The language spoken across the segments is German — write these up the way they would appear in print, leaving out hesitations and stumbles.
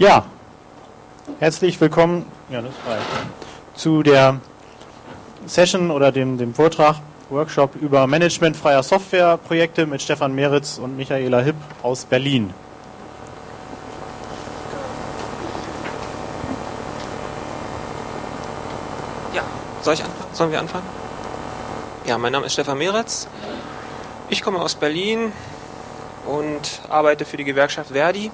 Ja, herzlich willkommen zu der Session oder dem Vortrag, Workshop über Management freier Softwareprojekte mit Stefan Meritz und Michaela Hipp aus Berlin. Ja, sollen wir anfangen? Ja, mein Name ist Stefan Meritz. Ich komme aus Berlin und arbeite für die Gewerkschaft Verdi.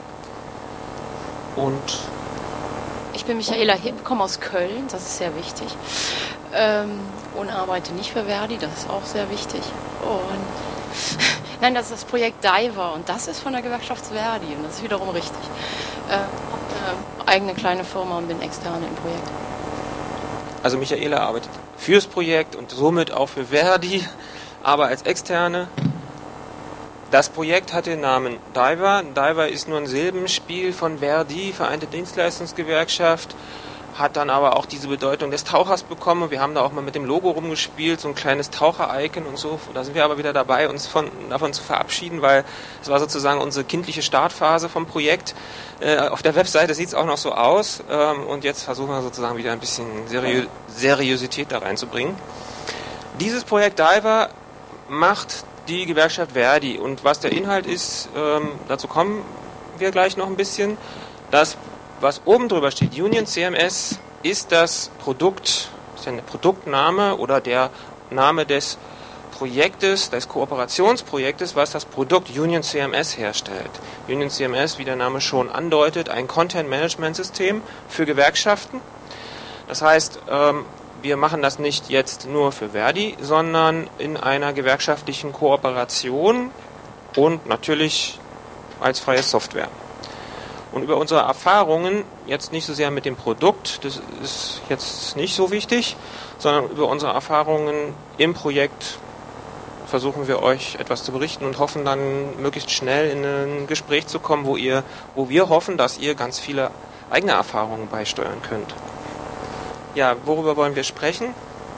Und ich bin Michaela Hipp, komme aus Köln, das ist sehr wichtig. Und arbeite nicht für Verdi, das ist auch sehr wichtig. Und nein, das ist das Projekt Diver und das ist von der Gewerkschaft Verdi und das ist wiederum richtig. Habe eine eigene kleine Firma und bin Externe im Projekt. Also Michaela arbeitet fürs Projekt und somit auch für Verdi, aber als Externe. Das Projekt hat den Namen Diver. Diver ist nur ein Silbenspiel von Verdi, Vereinte Dienstleistungsgewerkschaft, hat dann aber auch diese Bedeutung des Tauchers bekommen. Wir haben da auch mal mit dem Logo rumgespielt, so ein kleines Taucher-Icon und so. Da sind wir aber wieder dabei, uns davon zu verabschieden, weil es war sozusagen unsere kindliche Startphase vom Projekt. Auf der Webseite sieht es auch noch so aus und jetzt versuchen wir sozusagen wieder ein bisschen Seriosität da reinzubringen. Dieses Projekt Diver macht die Gewerkschaft Verdi. Und was der Inhalt ist, dazu kommen wir gleich noch ein bisschen. Das, was oben drüber steht, Union CMS, ist das Produkt, ist der Produktname oder der Name des Projektes, des Kooperationsprojektes, was das Produkt Union CMS herstellt. Union CMS, wie der Name schon andeutet, ein Content-Management-System für Gewerkschaften. Das heißt, wir machen das nicht jetzt nur für Verdi, sondern in einer gewerkschaftlichen Kooperation und natürlich als freie Software. Und über unsere Erfahrungen, jetzt nicht so sehr mit dem Produkt, das ist jetzt nicht so wichtig, sondern über unsere Erfahrungen im Projekt versuchen wir euch etwas zu berichten und hoffen dann möglichst schnell in ein Gespräch zu kommen, wo wir hoffen, dass ihr ganz viele eigene Erfahrungen beisteuern könnt. Ja, worüber wollen wir sprechen?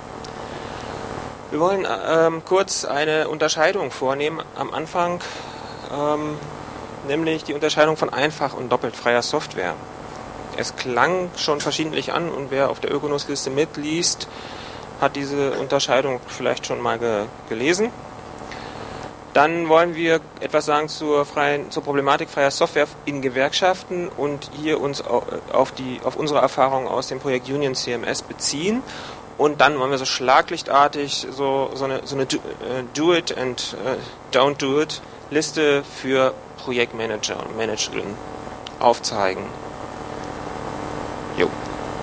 Wir wollen kurz eine Unterscheidung vornehmen am Anfang, nämlich die Unterscheidung von einfach und doppelt freier Software. Es klang schon verschiedentlich an und wer auf der Ökonos-Liste mitliest, hat diese Unterscheidung vielleicht schon mal gelesen. Dann wollen wir etwas sagen zur Problematik freier Software in Gewerkschaften und hier uns auf unsere Erfahrungen aus dem Projekt Union CMS beziehen. Und dann wollen wir so schlaglichtartig so eine Do it and don't do it Liste für Projektmanager und Managerinnen aufzeigen. Jo.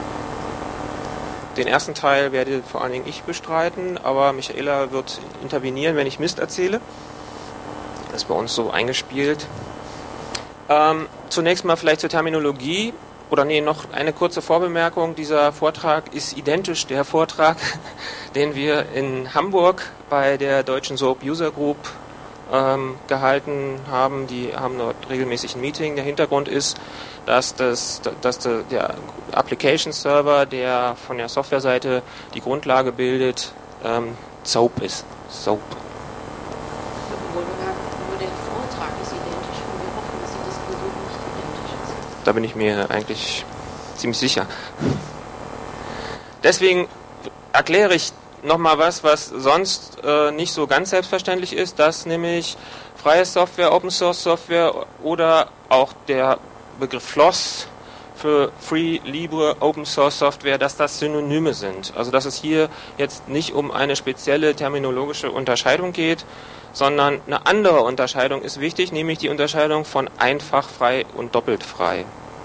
Den ersten Teil werde vor allen Dingen ich bestreiten, aber Michaela wird intervenieren, wenn ich Mist erzähle. Das ist bei uns so eingespielt. Zunächst mal vielleicht zur Terminologie. Noch eine kurze Vorbemerkung. Dieser Vortrag ist identisch der Vortrag, den wir in Hamburg bei der deutschen SOAP User Group gehalten haben. Die haben dort regelmäßig ein Meeting. Der Hintergrund ist, dass der Application Server, der von der Softwareseite die Grundlage bildet, SOAP ist. SOAP. Da bin ich mir eigentlich ziemlich sicher. Deswegen erkläre ich nochmal was sonst nicht so ganz selbstverständlich ist, dass nämlich freie Software, Open Source Software oder auch der Begriff FLOSS für Free, Libre, Open Source Software, dass das Synonyme sind. Also dass es hier jetzt nicht um eine spezielle terminologische Unterscheidung geht, sondern eine andere Unterscheidung ist wichtig, nämlich die Unterscheidung von einfach frei und doppelt frei.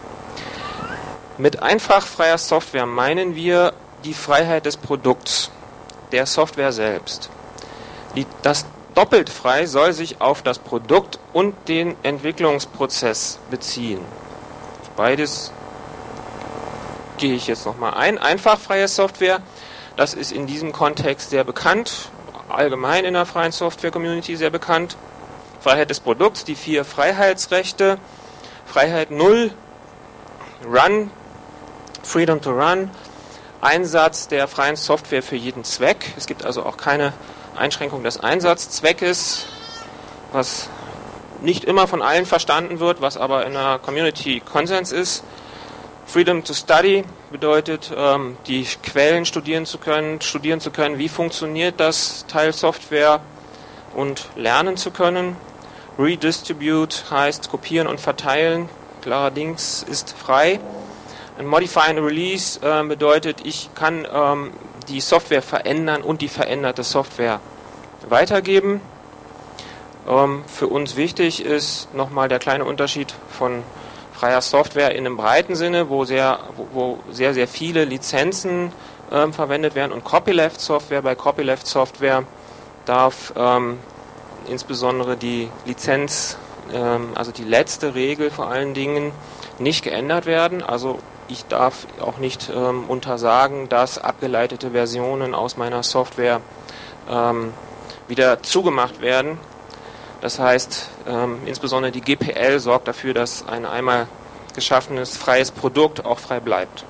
Mit einfach freier Software meinen wir die Freiheit des Produkts, der Software selbst. Das doppelt frei soll sich auf das Produkt und den Entwicklungsprozess beziehen. Beides gehe ich jetzt nochmal ein. Einfach freie Software, das ist in diesem Kontext sehr bekannt, allgemein in der freien Software-Community sehr bekannt. Freiheit des Produkts, die 4 Freiheitsrechte, Freiheit 0, Run, Freedom to Run, Einsatz der freien Software für jeden Zweck. Es gibt also auch keine Einschränkung des Einsatzzweckes, was nicht immer von allen verstanden wird, was aber in der Community Konsens ist. Freedom to Study bedeutet, die Quellen studieren zu können, wie funktioniert das Teil Software und lernen zu können. Redistribute heißt kopieren und verteilen, klarer-Dings ist frei. Ein Modify and Release bedeutet, ich kann die Software verändern und die veränderte Software weitergeben. Für uns wichtig ist nochmal der kleine Unterschied von freier Software in einem breiten Sinne, wo sehr viele Lizenzen verwendet werden, und Copyleft Software. Bei Copyleft Software darf insbesondere die Lizenz, also die letzte Regel vor allen Dingen, nicht geändert werden. Also ich darf auch nicht untersagen, dass abgeleitete Versionen aus meiner Software wieder zugemacht werden. Das heißt, insbesondere die GPL sorgt dafür, dass ein einmal geschaffenes freies Produkt auch frei bleibt.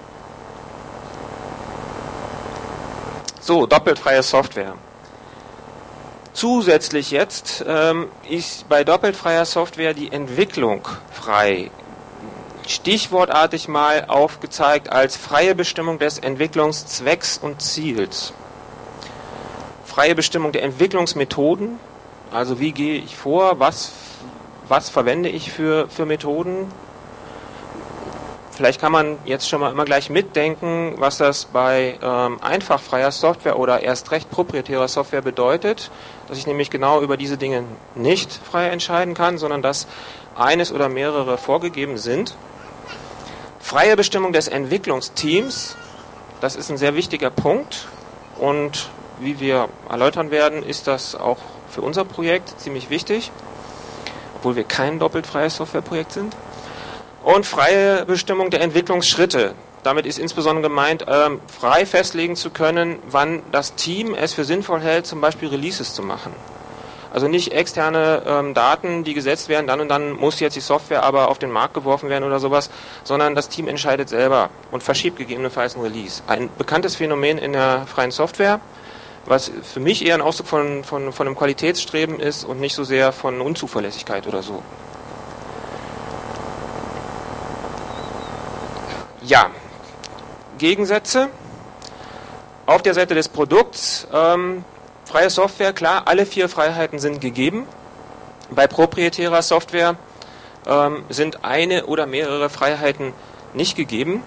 So, doppelt freie Software. Zusätzlich jetzt ist bei doppelt freier Software die Entwicklung frei. Stichwortartig mal aufgezeigt als freie Bestimmung des Entwicklungszwecks und Ziels. Freie Bestimmung der Entwicklungsmethoden, also wie gehe ich vor, was verwende ich für Methoden. Vielleicht kann man jetzt schon mal immer gleich mitdenken, was das bei einfach freier Software oder erst recht proprietärer Software bedeutet, dass ich nämlich genau über diese Dinge nicht frei entscheiden kann, sondern dass eines oder mehrere vorgegeben sind. Freie Bestimmung des Entwicklungsteams, das ist ein sehr wichtiger Punkt, und wie wir erläutern werden, ist das auch für unser Projekt ziemlich wichtig, obwohl wir kein doppelt freies Softwareprojekt sind. Und freie Bestimmung der Entwicklungsschritte. Damit ist insbesondere gemeint, frei festlegen zu können, wann das Team es für sinnvoll hält, zum Beispiel Releases zu machen. Also nicht externe Daten, die gesetzt werden, dann und dann muss jetzt die Software aber auf den Markt geworfen werden oder sowas, sondern das Team entscheidet selber und verschiebt gegebenenfalls ein Release. Ein bekanntes Phänomen in der freien Software, was für mich eher ein Ausdruck von einem Qualitätsstreben ist und nicht so sehr von Unzuverlässigkeit oder so. Ja, Gegensätze. Auf der Seite des Produkts, freie Software, klar, alle 4 Freiheiten sind gegeben. Bei proprietärer Software sind eine oder mehrere Freiheiten nicht gegeben.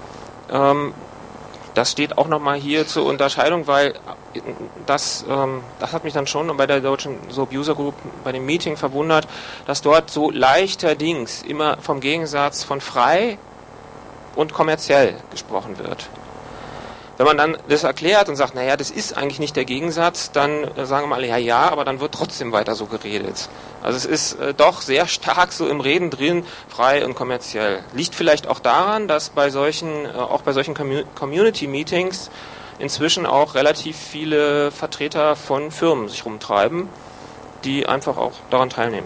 Das steht auch nochmal hier zur Unterscheidung, weil das hat mich dann schon bei der deutschen User Group bei dem Meeting verwundert, dass dort so leichterdings immer vom Gegensatz von frei und kommerziell gesprochen wird. Wenn man dann das erklärt und sagt, naja, das ist eigentlich nicht der Gegensatz, dann sagen wir alle, ja, aber dann wird trotzdem weiter so geredet. Also es ist doch sehr stark so im Reden drin, frei und kommerziell. Liegt vielleicht auch daran, dass bei solchen Community-Meetings inzwischen auch relativ viele Vertreter von Firmen sich rumtreiben, die einfach auch daran teilnehmen.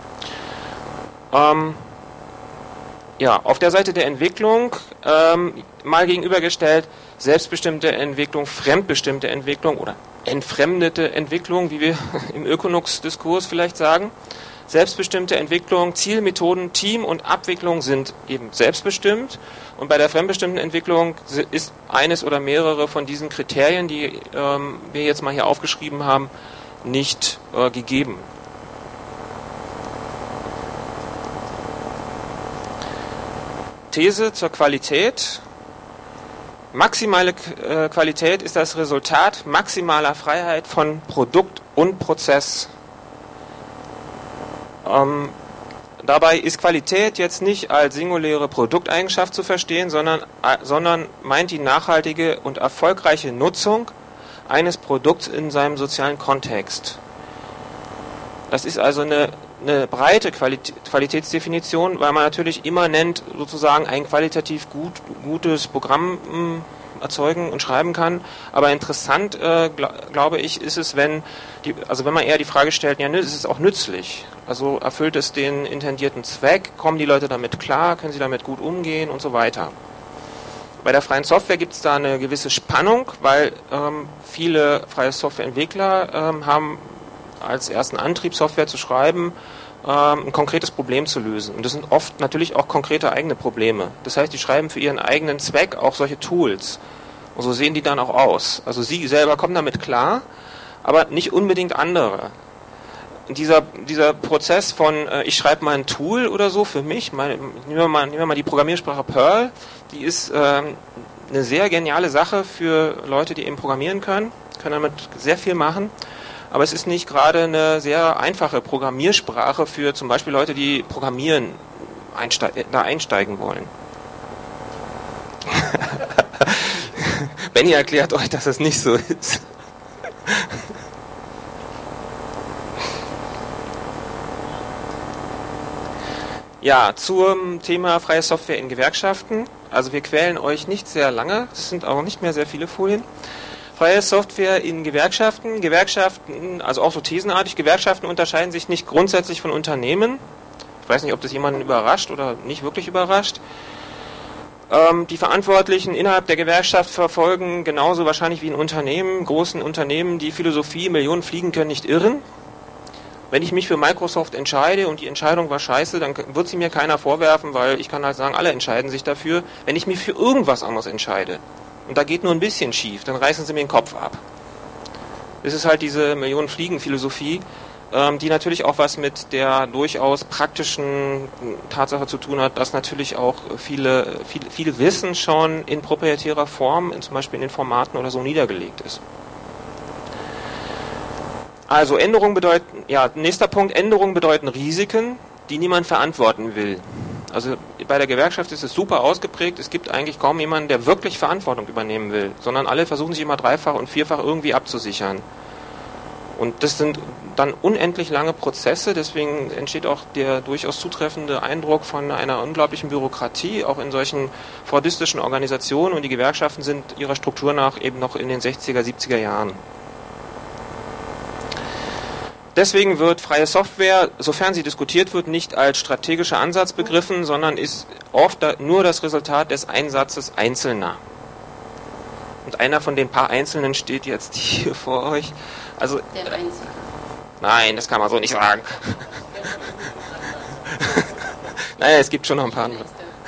Ja, auf der Seite der Entwicklung mal gegenübergestellt, selbstbestimmte Entwicklung, fremdbestimmte Entwicklung oder entfremdete Entwicklung, wie wir im Ökonox-Diskurs vielleicht sagen. Selbstbestimmte Entwicklung, Zielmethoden, Team und Abwicklung sind eben selbstbestimmt, und bei der fremdbestimmten Entwicklung ist eines oder mehrere von diesen Kriterien, die wir jetzt mal hier aufgeschrieben haben, nicht gegeben. These zur Qualität. Maximale Qualität ist das Resultat maximaler Freiheit von Produkt und Prozess. Dabei ist Qualität jetzt nicht als singuläre Produkteigenschaft zu verstehen, sondern meint die nachhaltige und erfolgreiche Nutzung eines Produkts in seinem sozialen Kontext. Das ist also eine breite Qualitätsdefinition, weil man natürlich immer nennt, sozusagen ein qualitativ gutes Programm erzeugen und schreiben kann. Aber interessant, glaube ich, ist es, wenn man eher die Frage stellt, ja, ist es auch nützlich? Also erfüllt es den intendierten Zweck? Kommen die Leute damit klar? Können sie damit gut umgehen? Und so weiter. Bei der freien Software gibt es da eine gewisse Spannung, weil viele freie Softwareentwickler haben als ersten Antrieb, Software zu schreiben, ein konkretes Problem zu lösen. Und das sind oft natürlich auch konkrete eigene Probleme. Das heißt, die schreiben für ihren eigenen Zweck auch solche Tools. Und so sehen die dann auch aus. Also sie selber kommen damit klar, aber nicht unbedingt andere. Und dieser Prozess von, ich schreibe mal ein Tool oder so für mich, nehmen wir mal die Programmiersprache Perl, die ist eine sehr geniale Sache für Leute, die eben programmieren können damit sehr viel machen, aber es ist nicht gerade eine sehr einfache Programmiersprache für zum Beispiel Leute, die Programmieren einsteigen wollen. Benny erklärt euch, dass es nicht so ist. Ja, zum Thema freie Software in Gewerkschaften. Also wir quälen euch nicht sehr lange, es sind auch nicht mehr sehr viele Folien. Freie Software in Gewerkschaften. Gewerkschaften, also auch so thesenartig, Gewerkschaften unterscheiden sich nicht grundsätzlich von Unternehmen. Ich weiß nicht, ob das jemanden überrascht oder nicht wirklich überrascht. Die Verantwortlichen innerhalb der Gewerkschaft verfolgen genauso wahrscheinlich wie in Unternehmen, großen Unternehmen, die Philosophie, Millionen Fliegen können nicht irren. Wenn ich mich für Microsoft entscheide und die Entscheidung war scheiße, dann wird sie mir keiner vorwerfen, weil ich kann halt sagen, alle entscheiden sich dafür. Wenn ich mich für irgendwas anderes entscheide und da geht nur ein bisschen schief, dann reißen sie mir den Kopf ab. Das ist halt diese Millionen-Fliegen-Philosophie, die natürlich auch was mit der durchaus praktischen Tatsache zu tun hat, dass natürlich auch viel Wissen schon in proprietärer Form, zum Beispiel in den Formaten oder so, niedergelegt ist. Also Änderungen bedeuten, nächster Punkt, Änderungen bedeuten Risiken, die niemand verantworten will. Also bei der Gewerkschaft ist es super ausgeprägt, es gibt eigentlich kaum jemanden, der wirklich Verantwortung übernehmen will, sondern alle versuchen sich immer dreifach und vierfach irgendwie abzusichern. Und das sind dann unendlich lange Prozesse, deswegen entsteht auch der durchaus zutreffende Eindruck von einer unglaublichen Bürokratie, auch in solchen fordistischen Organisationen, und die Gewerkschaften sind ihrer Struktur nach eben noch in den 60er, 70er Jahren. Deswegen wird freie Software, sofern sie diskutiert wird, nicht als strategischer Ansatz begriffen, sondern ist oft nur das Resultat des Einsatzes Einzelner. Und einer von den paar Einzelnen steht jetzt hier vor euch. Also, der Einzige. Nein, das kann man so nicht sagen. Naja, es gibt schon noch ein paar andere.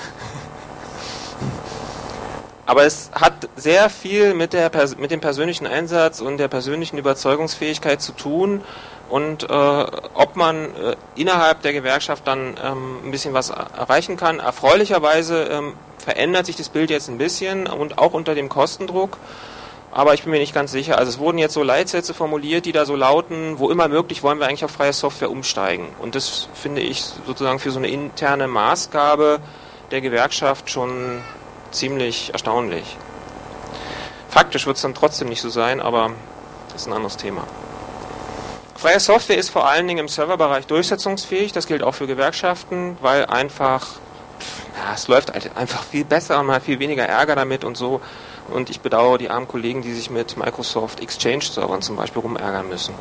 Aber es hat sehr viel mit dem persönlichen Einsatz und der persönlichen Überzeugungsfähigkeit zu tun. Und ob man innerhalb der Gewerkschaft dann ein bisschen was erreichen kann. Erfreulicherweise verändert sich das Bild jetzt ein bisschen und auch unter dem Kostendruck. Aber ich bin mir nicht ganz sicher. Also es wurden jetzt so Leitsätze formuliert, die da so lauten, wo immer möglich wollen wir eigentlich auf freie Software umsteigen. Und das finde ich sozusagen für so eine interne Maßgabe der Gewerkschaft schon ziemlich erstaunlich. Faktisch wird es dann trotzdem nicht so sein, aber das ist ein anderes Thema. Freie Software ist vor allen Dingen im Serverbereich durchsetzungsfähig, das gilt auch für Gewerkschaften, weil einfach, es läuft halt einfach viel besser und man hat viel weniger Ärger damit und so. Und ich bedauere die armen Kollegen, die sich mit Microsoft Exchange-Servern zum Beispiel rumärgern müssen.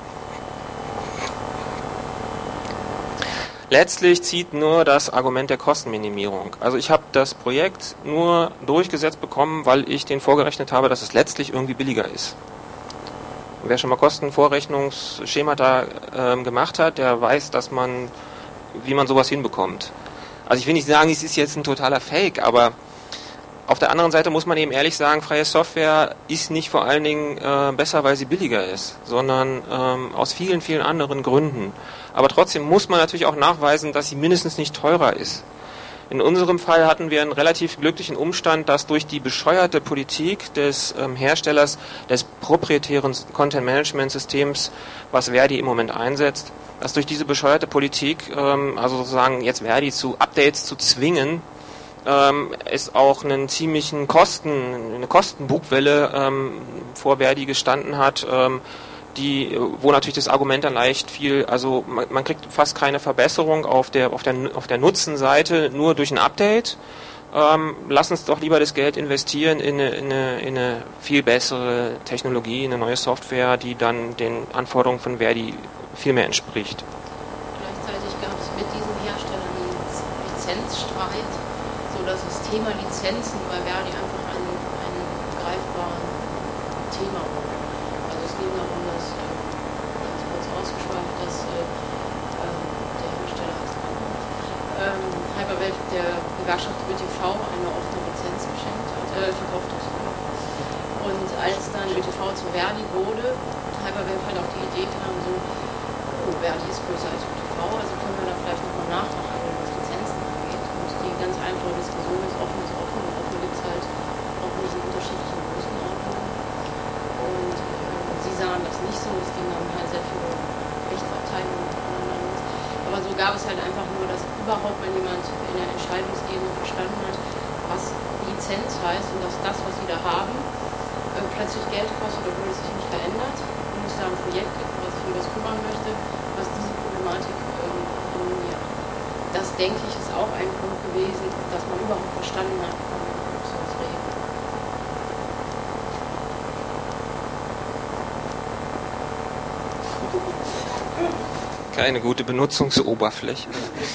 Letztlich zieht nur das Argument der Kostenminimierung. Also ich habe das Projekt nur durchgesetzt bekommen, weil ich den vorgerechnet habe, dass es letztlich irgendwie billiger ist. Wer schon mal Kostenvorrechnungsschemata gemacht hat, der weiß, wie man sowas hinbekommt. Also ich will nicht sagen, es ist jetzt ein totaler Fake, aber auf der anderen Seite muss man eben ehrlich sagen, freie Software ist nicht vor allen Dingen besser, weil sie billiger ist, sondern aus vielen, vielen anderen Gründen. Aber trotzdem muss man natürlich auch nachweisen, dass sie mindestens nicht teurer ist. In unserem Fall hatten wir einen relativ glücklichen Umstand, dass durch die bescheuerte Politik des Herstellers des proprietären Content-Management-Systems, was Verdi im Moment einsetzt, dass durch diese bescheuerte Politik, also sozusagen jetzt Verdi zu Updates zu zwingen, es auch eine Kostenbugwelle vor Verdi gestanden hat, wo natürlich das Argument dann leicht viel, also man kriegt fast keine Verbesserung auf der Nutzenseite nur durch ein Update. Lass uns doch lieber das Geld investieren in eine viel bessere Technologie, in eine neue Software, die dann den Anforderungen von Verdi viel mehr entspricht. Gleichzeitig gab es mit diesen Herstellern einen Lizenzstreit, sodass das Thema Lizenzen bei Verdi einfach ein greifbares Thema war. Also es ging darum, dass, ganz kurz ausgeschweift, dass der Hersteller Hyperwelt der Gewerkschaft ÖTV eine offene Lizenz verkauft hat. Und als dann ÖTV zu Verdi wurde, Hyperwelt halt auf die Idee kam, so, oh, Verdi ist größer als ÖTV, also können wir da vielleicht nochmal nachverhandeln, was Lizenzen angeht. Und die ganz einfache Diskussion ist offen und offen gibt es halt auch nicht in unterschiedlichen Größenordnungen. Und sie sahen das nicht so, es ging dann halt sehr viele Rechtsabteilungen aneinander. Aber so gab es halt einfach nur, dass überhaupt, wenn jemand in der Entscheidungsebene verstanden hat, was Lizenz heißt und dass das, was sie da haben, plötzlich Geld kostet, obwohl es sich nicht verändert, und es da ein Projekt gibt, was sich um das kümmern möchte, was diese Problematik dominiert. Das, denke ich, ist auch ein Punkt gewesen, dass man überhaupt verstanden hat, wovon wir uns reden. Keine gute Benutzungsoberfläche.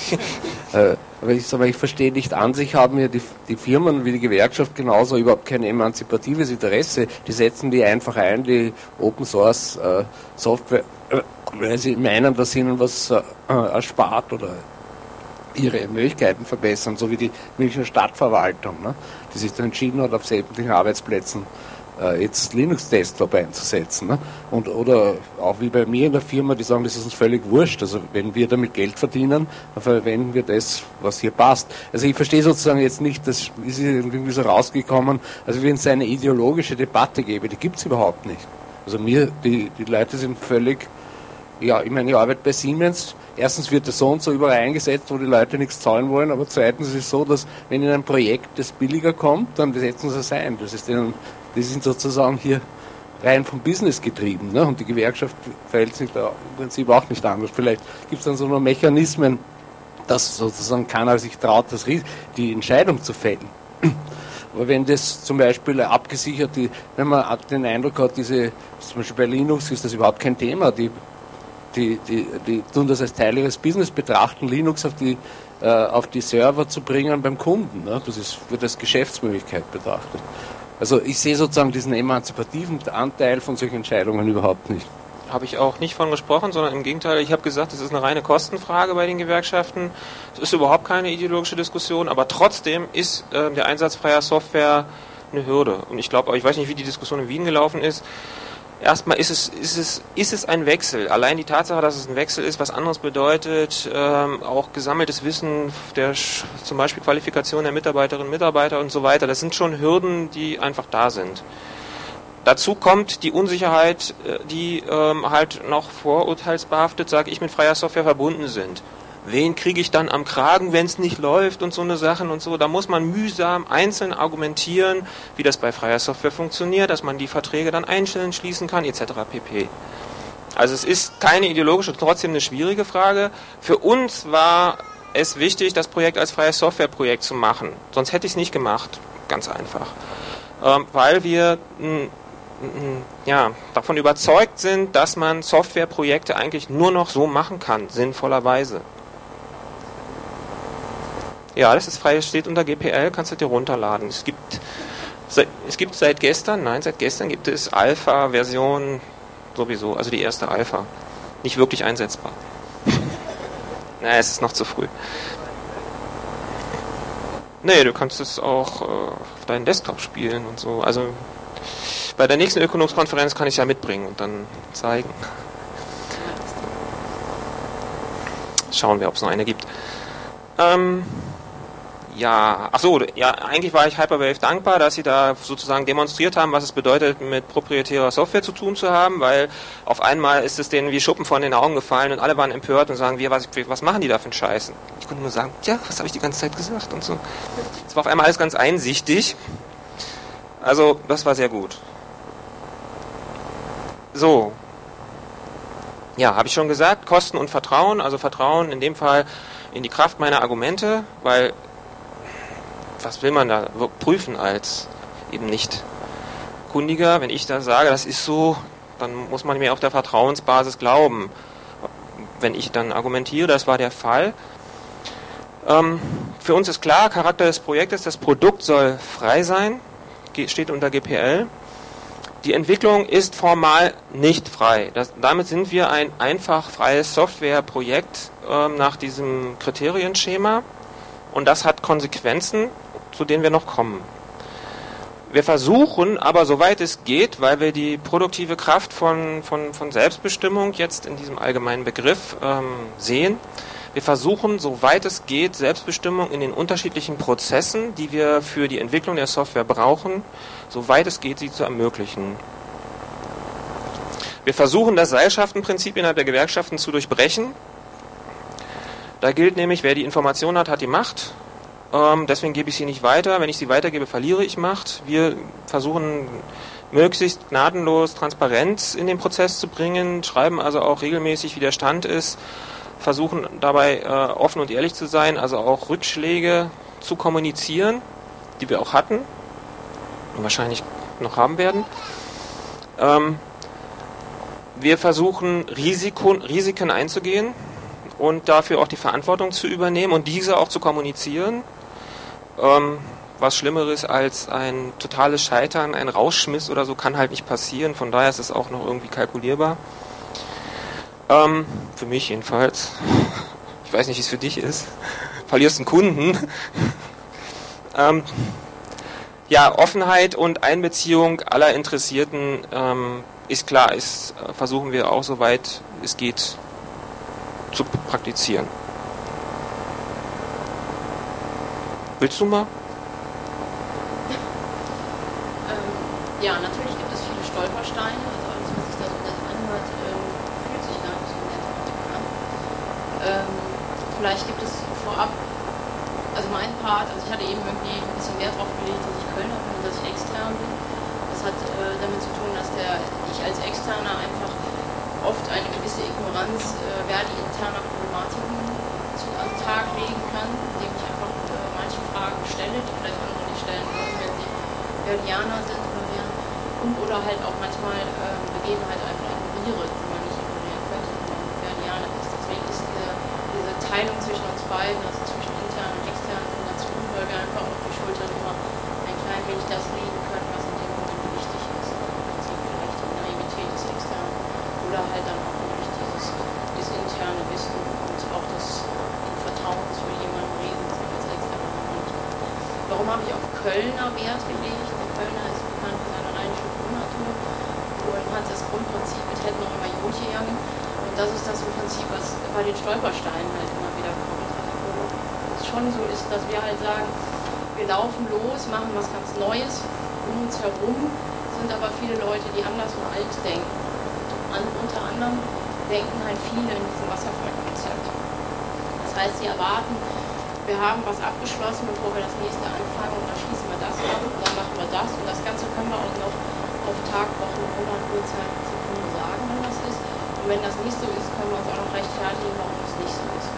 Aber ich verstehe nicht, an sich haben ja die Firmen wie die Gewerkschaft genauso überhaupt kein emanzipatives Interesse. Die setzen die einfach ein, die Open Source Software, weil sie meinen, dass ihnen was erspart oder ihre Möglichkeiten verbessern, so wie die Münchner Stadtverwaltung, ne, die sich dann entschieden hat, auf sämtlichen Arbeitsplätzen jetzt Linux-Desktop einzusetzen. Ne? Oder auch wie bei mir in der Firma, die sagen, das ist uns völlig wurscht. Also wenn wir damit Geld verdienen, dann verwenden wir das, was hier passt. Also ich verstehe sozusagen jetzt nicht, das ist irgendwie so rausgekommen, also wenn es eine ideologische Debatte gäbe, die gibt es überhaupt nicht. Also die Leute sind völlig, ja, ich meine, ich arbeite bei Siemens. Erstens wird das so und so überall eingesetzt, wo die Leute nichts zahlen wollen, aber zweitens ist es so, dass wenn in ein Projekt das billiger kommt, dann setzen sie es ein. Die sind sozusagen hier rein vom Business getrieben, ne? Und die Gewerkschaft verhält sich da im Prinzip auch nicht anders. Vielleicht gibt es dann so noch Mechanismen, dass sozusagen keiner sich traut, die Entscheidung zu fällen. Aber wenn das zum Beispiel abgesichert, wenn man den Eindruck hat, zum Beispiel bei Linux ist das überhaupt kein Thema, die tun das als Teil ihres Business betrachten, Linux auf die Server zu bringen beim Kunden. Ne? Wird als Geschäftsmöglichkeit betrachtet. Also ich sehe sozusagen diesen emanzipativen Anteil von solchen Entscheidungen überhaupt nicht. Habe ich auch nicht von gesprochen, sondern im Gegenteil, ich habe gesagt, es ist eine reine Kostenfrage bei den Gewerkschaften. Es ist überhaupt keine ideologische Diskussion, aber trotzdem ist der Einsatz freier Software eine Hürde. Und ich weiß nicht, wie die Diskussion in Wien gelaufen ist. Erstmal ist es ein Wechsel. Allein die Tatsache, dass es ein Wechsel ist, was anderes bedeutet, auch gesammeltes Wissen, zum Beispiel Qualifikation der Mitarbeiterinnen und Mitarbeiter und so weiter, das sind schon Hürden, die einfach da sind. Dazu kommt die Unsicherheit, die halt noch vorurteilsbehaftet, sage ich, mit freier Software verbunden sind. Wen kriege ich dann am Kragen, wenn es nicht läuft und so eine Sachen und so. Da muss man mühsam einzeln argumentieren, wie das bei freier Software funktioniert, dass man die Verträge dann einzeln schließen kann, etc. pp. Also es ist keine ideologische, trotzdem eine schwierige Frage. Für uns war es wichtig, das Projekt als freies Softwareprojekt zu machen. Sonst hätte ich es nicht gemacht, ganz einfach. Weil wir davon überzeugt sind, dass man Softwareprojekte eigentlich nur noch so machen kann, sinnvollerweise. Ja, das ist frei, steht unter GPL, kannst du dir runterladen. Es gibt seit gestern gibt es Alpha-Version sowieso, also die erste Alpha. Nicht wirklich einsetzbar. Naja, es ist noch zu früh. Nee, du kannst es auch auf deinen Desktop spielen und so. Also bei der nächsten Ökonomskonferenz kann ich es ja mitbringen und dann zeigen. Schauen wir, ob es noch eine gibt. Eigentlich war ich Hyperwave dankbar, dass sie da sozusagen demonstriert haben, was es bedeutet, mit proprietärer Software zu tun zu haben, weil auf einmal ist es denen wie Schuppen von den Augen gefallen und alle waren empört und sagen, was machen die da für einen Scheiß? Ich konnte nur sagen, was habe ich die ganze Zeit gesagt und so. Es war auf einmal alles ganz einsichtig. Also, das war sehr gut. So. Ja, habe ich schon gesagt, Kosten und Vertrauen, also Vertrauen in dem Fall in die Kraft meiner Argumente, weil was will man da prüfen als eben nicht Kundiger? Wenn ich da sage, das ist so, dann muss man mir auf der Vertrauensbasis glauben. Wenn ich dann argumentiere, das war der Fall. Für uns ist klar, Charakter des Projektes, das Produkt soll frei sein, steht unter GPL. Die Entwicklung ist formal nicht frei. Damit sind wir ein einfach freies Softwareprojekt nach diesem Kriterienschema. Und das hat Konsequenzen, zu denen wir noch kommen. Wir versuchen aber, soweit es geht, weil wir die produktive Kraft von Selbstbestimmung jetzt in diesem allgemeinen Begriff sehen, wir versuchen, soweit es geht, Selbstbestimmung in den unterschiedlichen Prozessen, die wir für die Entwicklung der Software brauchen, soweit es geht, sie zu ermöglichen. Wir versuchen, das Seilschaftenprinzip innerhalb der Gewerkschaften zu durchbrechen. Da gilt nämlich, wer die Information hat, hat die Macht. Deswegen gebe ich sie nicht weiter. Wenn ich sie weitergebe, verliere ich Macht. Wir versuchen, möglichst gnadenlos Transparenz in den Prozess zu bringen, schreiben also auch regelmäßig, wie der Stand ist, versuchen dabei offen und ehrlich zu sein, also auch Rückschläge zu kommunizieren, die wir auch hatten und wahrscheinlich noch haben werden. Wir versuchen, Risiken einzugehen und dafür auch die Verantwortung zu übernehmen und diese auch zu kommunizieren. Was Schlimmeres als ein totales Scheitern, ein Rausschmiss oder so kann halt nicht passieren. Von daher ist es auch noch irgendwie kalkulierbar. Für mich jedenfalls. Ich weiß nicht, wie es für dich ist. Verlierst einen Kunden. Ja, Offenheit und Einbeziehung aller Interessierten ist klar, versuchen wir auch soweit es geht zu praktizieren. Willst du mal? Ja, natürlich gibt es viele Stolpersteine. Also alles, was sich da so nett anhört, fühlt sich gar nicht so nett an. Vielleicht gibt es vorab, also mein Part, also ich hatte eben irgendwie ein bisschen Wert drauf gelegt, dass ich Kölner bin und dass ich extern bin. Das hat damit zu tun, dass ich als Externer einfach oft eine gewisse Ignoranz Verdi-interner Problematiken an den Tag legen kann, indem ich einfach manche Fragen stelle, die vielleicht andere nicht stellen würden, wenn sie Verdianer sind oder wären. Oder halt auch manchmal Begebenheit einfach ignoriere, die man nicht ignorieren könnte, wenn man Verdianer ist. Deswegen ist diese Teilung zwischen uns beiden, also zwischen internen und externen Nationen, weil wir einfach auf die Schultern immer ein klein wenig das legen können, was in dem Moment wichtig ist. Im Prinzip vielleicht die Naivität des Externen oder halt dann auch wirklich dieses interne Wissen und auch das Vertrauen zu jemandem reden, das man als Externer noch nicht. Warum habe ich auf Kölner Wert gelegt? Der Kölner ist bekannt für seine rheinische Frohnatur und hat das Grundprinzip mit hätten noch immer Jotje jangen. Und das ist das im Prinzip, was bei den Stolpersteinen halt immer wieder kommt. Also wo es schon so ist, dass wir halt sagen, wir laufen los, machen was ganz Neues. Um uns herum sind aber viele Leute, die anders und alt denken. Unter anderem denken halt viele in diesem Wasserfallkonzept. Das heißt, sie erwarten, wir haben was abgeschlossen, bevor wir das nächste anfangen und dann schließen wir das ab und dann machen wir das und das Ganze können wir auch noch auf Tag, Wochen, Monat, Uhrzeit, Sekunde sagen, wenn das ist. Und wenn das nicht so ist, können wir uns auch noch rechtfertigen, warum es nicht so ist.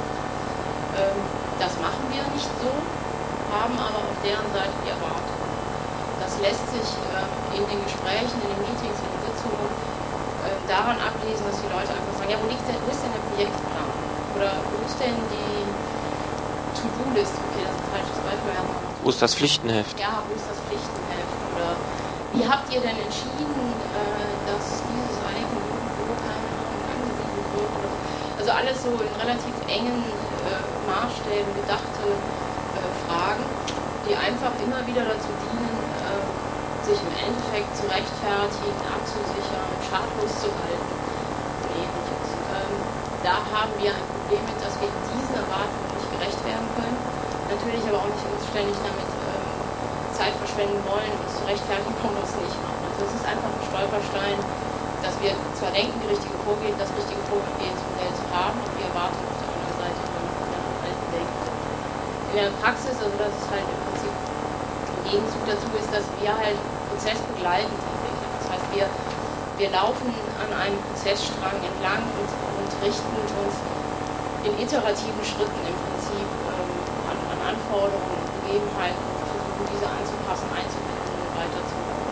Das machen wir nicht so, haben aber auf deren Seite die Erwartung. Das lässt sich in den Gesprächen, in den Meetings, in den Sitzungen daran ablesen, dass die Leute einfach sagen, ja, wo ist denn der Projektplan? Oder wo ist denn die To-Do-List? Okay, das ist ein falsches Beispiel. Wo ist das Pflichtenheft? Ja, wo ist das Pflichtenheft? Oder wie habt ihr denn entschieden, dass dieses Icon irgendwo, keine Ahnung, angesiedelt wird? Also alles so in relativ engen Maßstäben gedachte Fragen, die einfach immer wieder dazu dienen, sich im Endeffekt zu rechtfertigen, abzusichern, schadlos zu halten und ähnliches. Da haben wir ein Problem mit, dass wir diesen Erwartungen nicht gerecht werden können. Natürlich aber auch nicht uns ständig damit Zeit verschwenden wollen, uns zu rechtfertigen, warum wir es nicht machen. Also es ist einfach ein Stolperstein, dass wir zwar denken, das richtige Vorgehensmodell zu haben, und die Erwartungen auf der anderen Seite von der alten Denken sind. In der Praxis, also das ist halt im Prinzip im Gegenzug dazu ist, dass wir halt prozessbegleitend entwickeln. Das heißt, wir laufen an einem Prozessstrang entlang und richten uns in iterativen Schritten im Prinzip an Anforderungen und Gegebenheiten und versuchen diese anzupassen, einzubinden und weiterzubauen.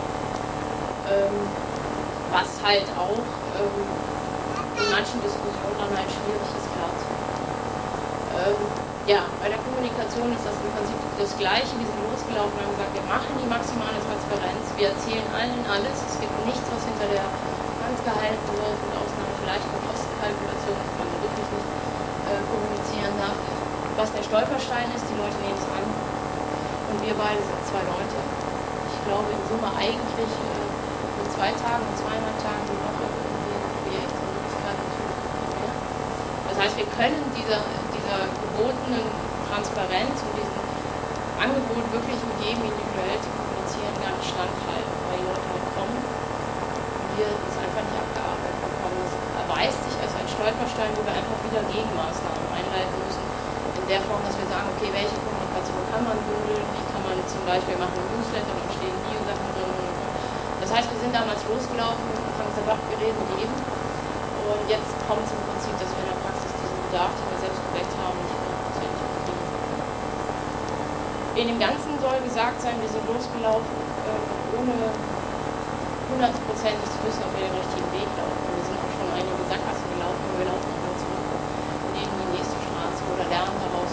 Was halt auch in manchen Diskussionen dann halt schwierig ist, klar zu machen. Ja, bei der Kommunikation ist das im Prinzip das Gleiche. Wir sind losgelaufen und haben gesagt, wir machen die maximale Transparenz, wir erzählen allen alles. Es gibt nichts, was hinter der Hand gehalten wird, mit Ausnahme vielleicht von Kostenkalkulationen, die man wirklich nicht kommunizieren darf. was der Stolperstein ist, die Leute nehmen es an. Und wir beide sind 2 Leute. Ich glaube in Summe eigentlich mit 2 Tagen und 2,5 Tagen die Woche irgendwie ein Projekt und Möglichkeiten natürlich mehr. Das heißt, wir können dieser gebotenen Transparenz und diesem Angebot wirklich mit jedem individuell zu kommunizieren gar nicht standhalten, weil die Leute halt kommen und wir das einfach nicht abgearbeitet bekommen. Das erweist sich als ein Stolperstein, wo wir einfach wieder Gegenmaßnahmen einleiten müssen, in der Form, dass wir sagen, okay, welche Kommunikation kann man bündeln, wie kann man zum Beispiel machen ein Newsletter, da stehen die Sachen drin. Das heißt, wir sind damals losgelaufen und haben gesagt, wir reden mit jedem. Und jetzt kommt es im Prinzip, dass wir in der Praxis diesen Bedarf, den wir selbst geweckt haben, nicht mehr befriedigen. In dem Ganzen soll gesagt sein, wir sind losgelaufen, ohne 100% nicht zu wissen, ob wir den richtigen Weg laufen. Wir sind auch schon einige Sackgassen gelaufen, und wir laufen immer zurück und nehmen die nächste Straße oder lernen daraus.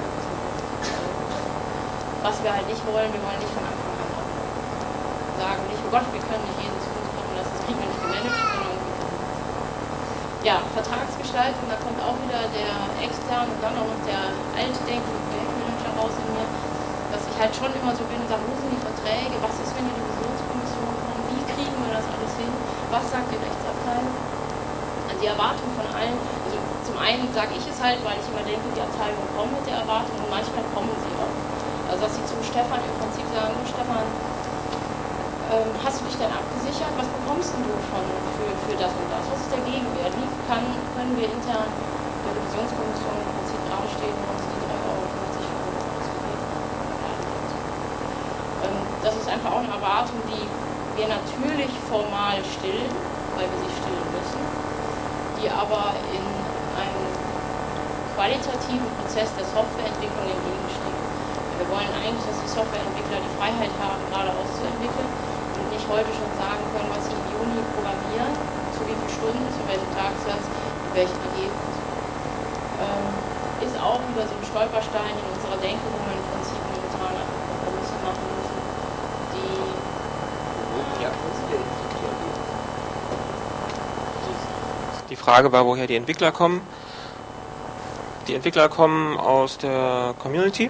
Was wir halt nicht wollen, wir wollen nicht von Anfang an sagen, nicht, oh Gott, wir können nicht jeden zu uns kommen lassen, das kriegen wir nicht gemanagt, sondern irgendwie können wir. Ja, Vertragsgestaltung, da kommt auch wieder der externe und dann auch noch der altdenkende Projektmanager raus in mir, dass ich halt schon immer so bin und sage, wo sind die Verträge, was ist, wenn die Revisionskommission kommt, wie kriegen wir das alles hin, was sagt die Rechtsabteilung? Also die Erwartung von allen, also zum einen sage ich es halt, weil ich immer denke, die Abteilung kommt mit der Erwartung und manchmal kommen sie auch. Also dass sie zum Stefan im Prinzip sagen, du Stefan, hast du dich denn abgesichert? Was bekommst du für das und das? Was ist der Gegenwert? Wie können wir intern der Revisionskommission im Prinzip gerade stehen und uns die 3,50 € ausgegeben haben? Das ist einfach auch eine Erwartung, die wir natürlich formal stillen, weil wir sie stillen müssen, die aber in einem qualitativen Prozess der Softwareentwicklung entgegensteht. Wir wollen eigentlich, dass die Softwareentwickler die Freiheit haben, gerade auszuentwickeln und nicht heute schon sagen können, was sie im Juni programmieren, zu wie vielen Stunden, zu welchem Tagessatz, mit welchem Ergebnis. Ist auch wieder so ein Stolperstein in unserer Denke, wo man im Prinzip momentan einfach Kompromisse machen müssen, die... Die Frage war, woher die Entwickler kommen. Die Entwickler kommen aus der Community.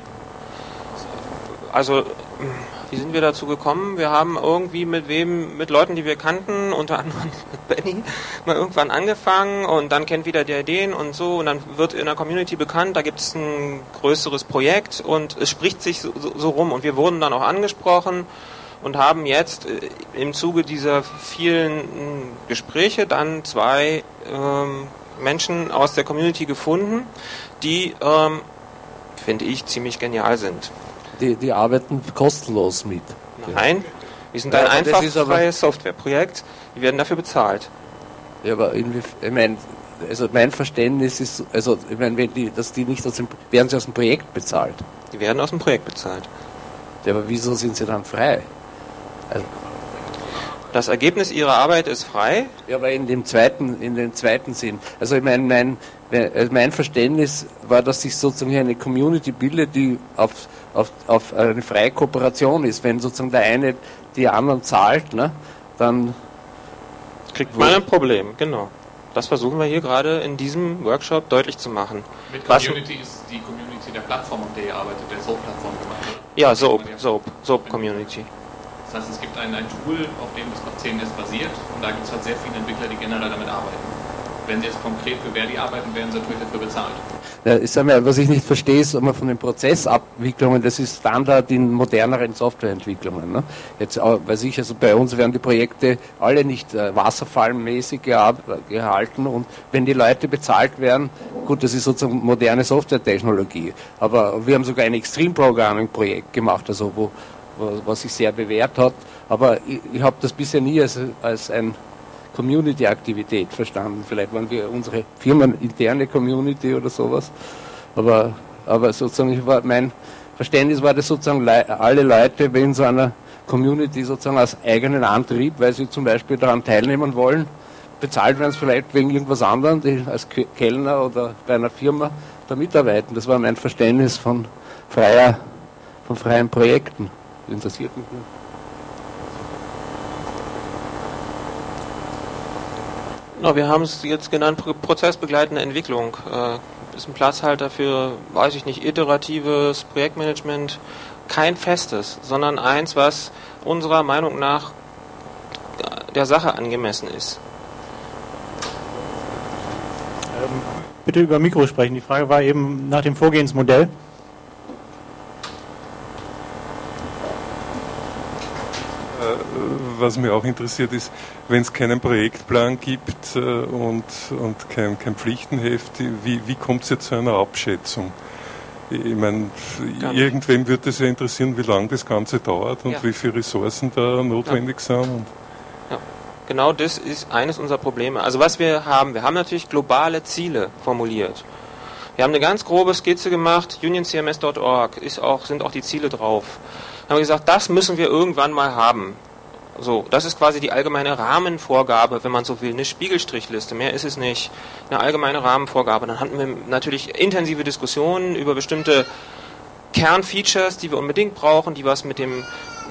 Also, wie sind wir dazu gekommen? Wir haben irgendwie mit Leuten, die wir kannten, unter anderem mit Benny, mal irgendwann angefangen und dann kennt wieder der den und so und dann wird in der Community bekannt, da gibt es ein größeres Projekt und es spricht sich so rum und wir wurden dann auch angesprochen und haben jetzt im Zuge dieser vielen Gespräche dann 2 Menschen aus der Community gefunden, die, finde ich, ziemlich genial sind. Die arbeiten kostenlos mit. Nein, wir sind ein einfach freies Softwareprojekt, die werden dafür bezahlt. Ja, aber ich meine, also mein Verständnis ist, also ich meine, werden sie aus dem Projekt bezahlt? Die werden aus dem Projekt bezahlt. Ja, aber wieso sind sie dann frei? Also, das Ergebnis ihrer Arbeit ist frei. Ja, aber in dem zweiten Sinn. Also ich meine, mein Verständnis war, dass sich sozusagen eine Community bildet, die auf eine freie Kooperation ist. Wenn sozusagen der eine die anderen zahlt, ne, dann kriegt man ein Problem, genau. Das versuchen wir hier gerade in diesem Workshop deutlich zu machen. Mit Community ist die Community der Plattform, auf der ihr arbeitet, der SOAP-Plattform gemeint, oder? Ja, SOAP Community. Das heißt, es gibt ein Tool, auf dem das auf CNS basiert und da gibt es halt sehr viele Entwickler, die generell damit arbeiten. Wenn sie jetzt konkret für Verdi arbeiten, werden sie natürlich dafür bezahlt. Ja, ich sag mal, was ich nicht verstehe, ist immer von den Prozessabwicklungen, das ist Standard in moderneren Softwareentwicklungen. Ne? Jetzt weiß ich, also bei uns werden die Projekte alle nicht wasserfallmäßig gehalten und wenn die Leute bezahlt werden, gut, das ist sozusagen moderne Softwaretechnologie. Aber wir haben sogar ein Extreme Programming Projekt gemacht, also was sich sehr bewährt hat, aber ich habe das bisher nie als ein Community-Aktivität verstanden. Vielleicht waren wir unsere Firmen interne Community oder sowas, aber sozusagen mein Verständnis war das sozusagen alle Leute in so einer Community sozusagen aus eigenen Antrieb, weil sie zum Beispiel daran teilnehmen wollen, bezahlt werden sie vielleicht wegen irgendwas anderem, die als Kellner oder bei einer Firma da mitarbeiten. Das war mein Verständnis von freien Projekten. Interessiert mich nicht. No, wir haben es jetzt genannt, prozessbegleitende Entwicklung. ist ein Platzhalter für, weiß ich nicht, iteratives Projektmanagement, kein festes, sondern eins, was unserer Meinung nach der Sache angemessen ist. Bitte über Mikro sprechen. Die Frage war eben nach dem Vorgehensmodell. Was mich auch interessiert ist, wenn es keinen Projektplan gibt und kein Pflichtenheft, wie kommt es jetzt zu einer Abschätzung? Ich meine, irgendwem wird es ja interessieren, wie lange das Ganze dauert und wie viele Ressourcen da notwendig sind. Und genau das ist eines unserer Probleme. Also was wir haben natürlich globale Ziele formuliert. Wir haben eine ganz grobe Skizze gemacht, unioncms.org, sind auch die Ziele drauf. Dann haben wir gesagt, das müssen wir irgendwann mal haben. So, das ist quasi die allgemeine Rahmenvorgabe, wenn man so will, eine Spiegelstrichliste, mehr ist es nicht, eine allgemeine Rahmenvorgabe. Dann hatten wir natürlich intensive Diskussionen über bestimmte Kernfeatures, die wir unbedingt brauchen, die was mit dem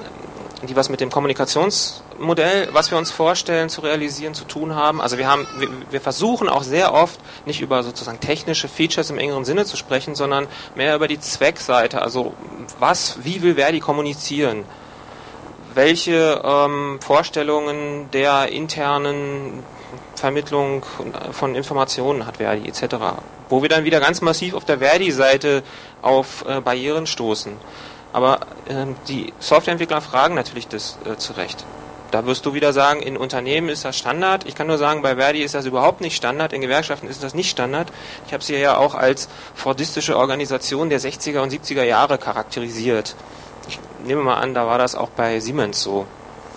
Kommunikationsmodell, was wir uns vorstellen zu realisieren, zu tun haben. Also wir versuchen auch sehr oft nicht über sozusagen technische Features im engeren Sinne zu sprechen, sondern mehr über die Zweckseite. Also wie will Verdi kommunizieren? Welche Vorstellungen der internen Vermittlung von Informationen hat Verdi etc. Wo wir dann wieder ganz massiv auf der Verdi-Seite auf Barrieren stoßen. Aber die Softwareentwickler fragen natürlich das zu Recht. Da wirst du wieder sagen, in Unternehmen ist das Standard. Ich kann nur sagen, bei Verdi ist das überhaupt nicht Standard. In Gewerkschaften ist das nicht Standard. Ich habe sie ja auch als fordistische Organisation der 60er und 70er Jahre charakterisiert. Ich nehme mal an, da war das auch bei Siemens so.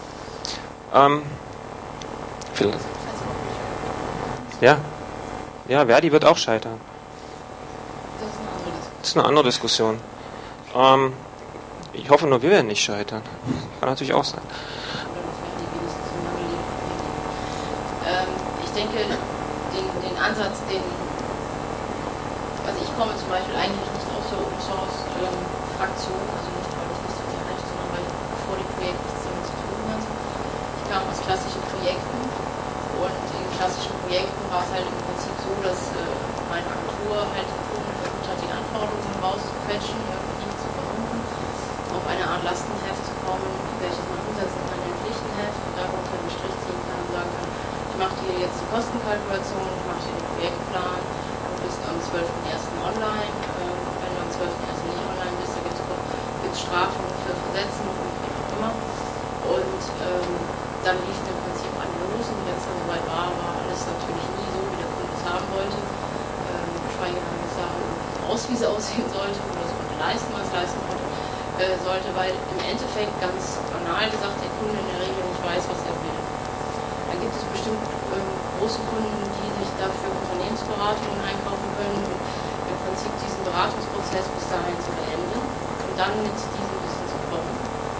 Ja, Verdi wird auch scheitern. Das ist eine andere Diskussion. Ich hoffe nur, wir werden nicht scheitern. Kann natürlich auch sein. Ich denke, den Ansatz, also ich komme zum Beispiel eigentlich nicht aus der Open Source Fraktion, also nicht, weil ich nicht so gerne, sondern weil bevor die Projekte nichts damit zu tun hat. Ich kam aus klassischen Projekten und in klassischen Projekten war es halt im Prinzip so, dass meine Agentur halt den Kunden versucht hat, die Anforderungen rauszuquetschen, irgendwie zu versuchen, auf eine Art Lastenheft zu kommen, welches man umsetzen kann in ein Pflichtenheft und darunter einen Strich ziehen kann und sagen kann, ich mache dir jetzt die Kostenkalkulation, ich mache dir den Projektplan, du bist am 12.01. online, wenn du am 12.01. nicht online bist, da gibt es Strafen für Versetzen und wie auch immer. Und dann lief im Prinzip an los und wenn es dann soweit war alles natürlich nie so, wie der Kunde es haben wollte. Geschweige denn, es sah aus, wie es aussehen sollte oder es konnte leisten, was es leisten sollte, weil im Endeffekt ganz banal gesagt der Kunde in der Regel nicht weiß, was er will. Dann gibt es bestimmt große Kunden, die sich dafür Unternehmensberatungen einkaufen können und im Prinzip diesen Beratungsprozess bis dahin zu beenden und dann mit diesem Wissen zu kommen.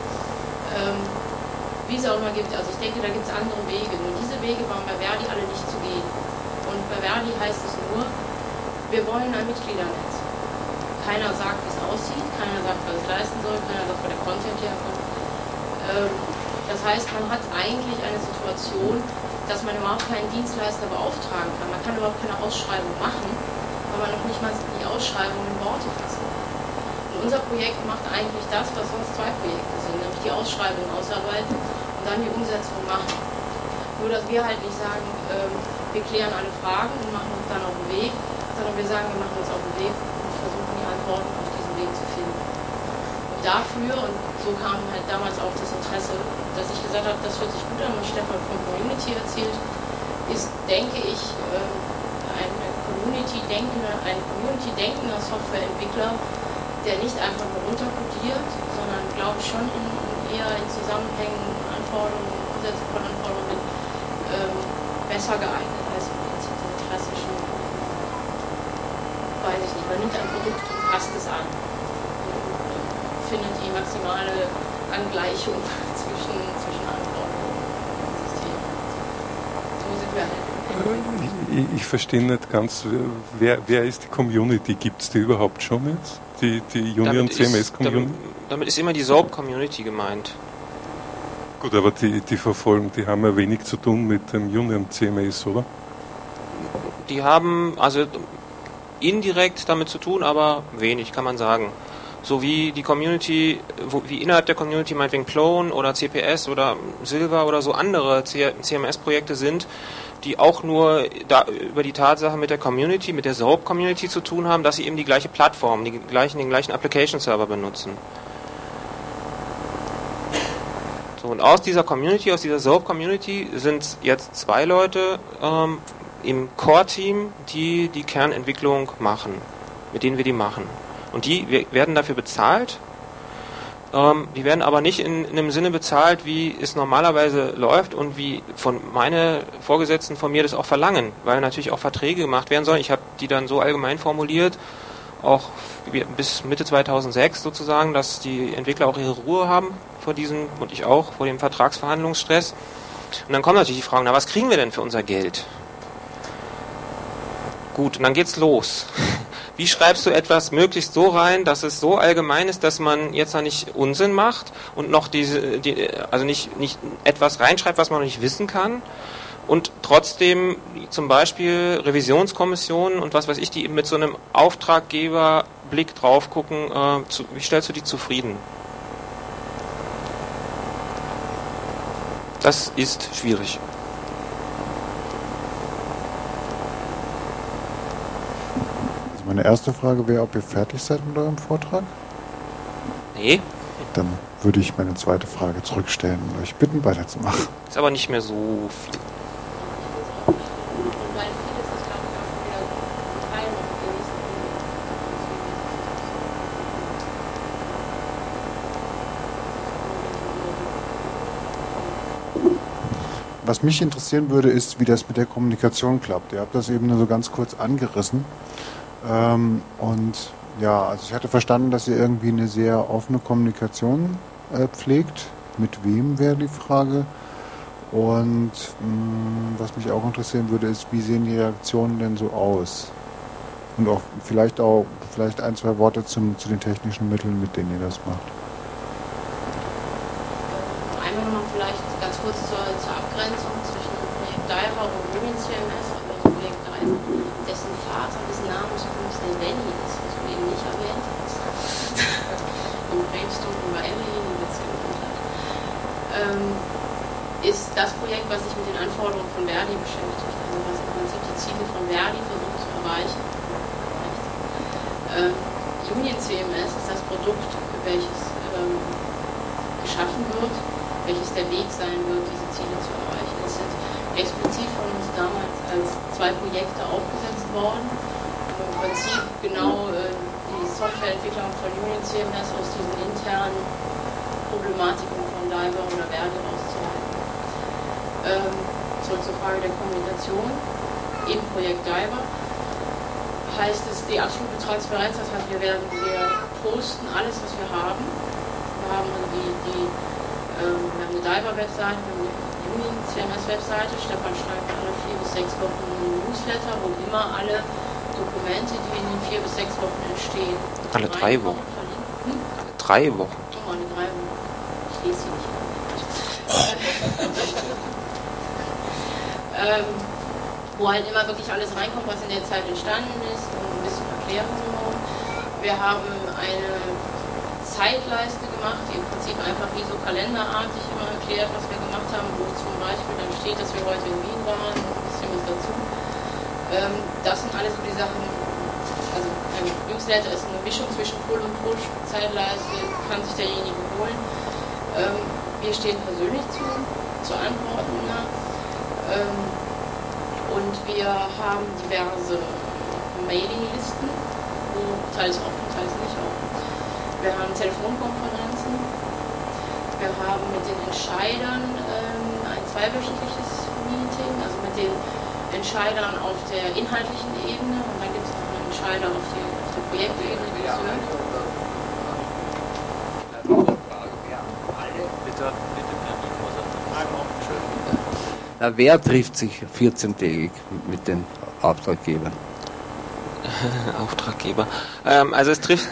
Wie es auch immer gibt, also ich denke, da gibt es andere Wege. Nur diese Wege waren bei Verdi alle nicht zu gehen. Und bei Verdi heißt es nur, wir wollen ein Mitgliedernetz. Keiner sagt, wie es aussieht, keiner sagt, was es leisten soll, keiner sagt, wo der Content herkommt. Das heißt, man hat eigentlich eine Situation, dass man überhaupt keinen Dienstleister beauftragen kann. Man kann überhaupt keine Ausschreibung machen, weil man noch nicht mal die Ausschreibung in Worte fassen kann. Und unser Projekt macht eigentlich das, was sonst zwei Projekte sind, nämlich die Ausschreibung ausarbeiten und dann die Umsetzung machen. Nur, dass wir halt nicht sagen, wir klären alle Fragen und machen uns dann auf den Weg, sondern wir sagen, wir machen uns auf den Weg und versuchen die Antworten auf diesen Weg zu finden. Und dafür, und so kam halt damals auch das Interesse, dass ich gesagt habe, das hört sich gut an, was Stefan von Community erzählt, ist, denke ich, ein Community-denkender Softwareentwickler, der nicht einfach nur runterkodiert, sondern, glaube ich, schon eher in Zusammenhängen, Anforderungen, Umsetzung von Anforderungen besser geeignet als im Prinzip den klassischen, weiß ich nicht, man nimmt ein Produkt und passt es an und findet die maximale Angleichung zwischen Anforderungen und Systemen. So sind wir halt. Ich verstehe nicht ganz, wer ist die Community? Gibt es die überhaupt schon jetzt? Die Union CMS Community? Damit ist immer die SOAP-Community gemeint. Gut, aber die verfolgen, die haben ja wenig zu tun mit dem Union CMS, oder? Die haben, also indirekt damit zu tun, aber wenig, kann man sagen. So wie die Community, wie innerhalb der Community meinetwegen Clone oder CPS oder Silver oder so andere CMS-Projekte sind, die auch nur über die Tatsache mit der Community, mit der SOAP-Community zu tun haben, dass sie eben die gleiche Plattform, den gleichen Application-Server benutzen. So, und aus dieser Community, aus dieser SOAP-Community sind jetzt 2 Leute im Core-Team, die die Kernentwicklung machen, mit denen wir die machen. Und die werden dafür bezahlt. Die werden aber nicht in einem Sinne bezahlt, wie es normalerweise läuft und wie von meine Vorgesetzten von mir das auch verlangen, weil natürlich auch Verträge gemacht werden sollen. Ich habe die dann so allgemein formuliert, auch bis Mitte 2006 sozusagen, dass die Entwickler auch ihre Ruhe haben vor diesem, und ich auch, vor dem Vertragsverhandlungsstress. Und dann kommen natürlich die Fragen, na, was kriegen wir denn für unser Geld? Gut, und dann geht's los. Wie schreibst du etwas möglichst so rein, dass es so allgemein ist, dass man jetzt da nicht Unsinn macht und noch also nicht etwas reinschreibt, was man noch nicht wissen kann, und trotzdem zum Beispiel Revisionskommissionen und was weiß ich, die eben mit so einem Auftraggeberblick drauf gucken, wie stellst du die zufrieden? Das ist schwierig. Meine erste Frage wäre, ob ihr fertig seid mit eurem Vortrag? Nee. Dann würde ich meine zweite Frage zurückstellen und euch bitten, weiterzumachen. Ist aber nicht mehr so viel. Was mich interessieren würde, ist, wie das mit der Kommunikation klappt. Ihr habt das eben nur so ganz kurz angerissen. Und ja, also ich hatte verstanden, dass ihr irgendwie eine sehr offene Kommunikation pflegt. Mit wem wäre die Frage? Und was mich auch interessieren würde, ist, wie sehen die Reaktionen denn so aus? Und auch vielleicht 1, 2 Worte zu den technischen Mitteln, mit denen ihr das macht. Einmal nochmal vielleicht ganz kurz zur Abgrenzung zwischen Projekt Diver und Union CMS. Also Projekt Diver, dessen Vater, dessen Name übrigens der Benny ist, was du eben nicht erwähnt hast. Im Brainstorm über Emily, die das gemacht hat. Ist das Projekt, was sich mit den Anforderungen von Verdi beschäftigt. Also was im Prinzip die Ziele von Verdi versucht zu erreichen. Union CMS ist das Produkt, für welches geschaffen wird, welches der Weg sein wird, diese Ziele zu erreichen. Es sind explizit von uns damals als 2 Projekte aufgesetzt worden, um im Prinzip genau die Softwareentwicklung von Union CMS aus diesen internen Problematiken von Diver oder Verdi rauszuhalten. Zurück zur Frage der Kommunikation. Im Projekt Diver heißt es die absolute Transparenz, das heißt, wir posten alles, was wir haben. Wir haben eine Diver-Webseite, wir haben eine Union-CMS-Webseite. Stefan schreibt alle 4 bis 6 Wochen einen Newsletter, wo immer alle Dokumente, die in den 4 bis 6 Wochen entstehen, alle 3 Wochen. Alle 3 Wochen. Oh, alle 3 Wochen. Ich lese sie nicht. Wo halt immer wirklich alles reinkommt, was in der Zeit entstanden ist, und ein bisschen Erklärungen. Wir haben eine Zeitleiste gemacht, die im Prinzip einfach wie so kalenderartig immer erklärt, was wir gemacht haben, wo zum Beispiel dann steht, dass wir heute in Wien waren, ein bisschen was dazu. Das sind alles so die Sachen, also ein Newsletter ist eine Mischung zwischen Pull und Push, Zeitleiste kann sich derjenige holen. Wir stehen persönlich zu Antworten nach. Und wir haben diverse Mailinglisten, wo teils offen, teils nicht offen. Wir haben Telefonkonferenzen. Wir haben mit den Entscheidern ein 2-wöchentliches Meeting, also mit den Entscheidern auf der inhaltlichen Ebene. Und dann gibt es noch einen Entscheider auf der Projektebene. Na, wer trifft sich 14-tägig mit den Auftraggebern? Auftraggeber. Also es trifft...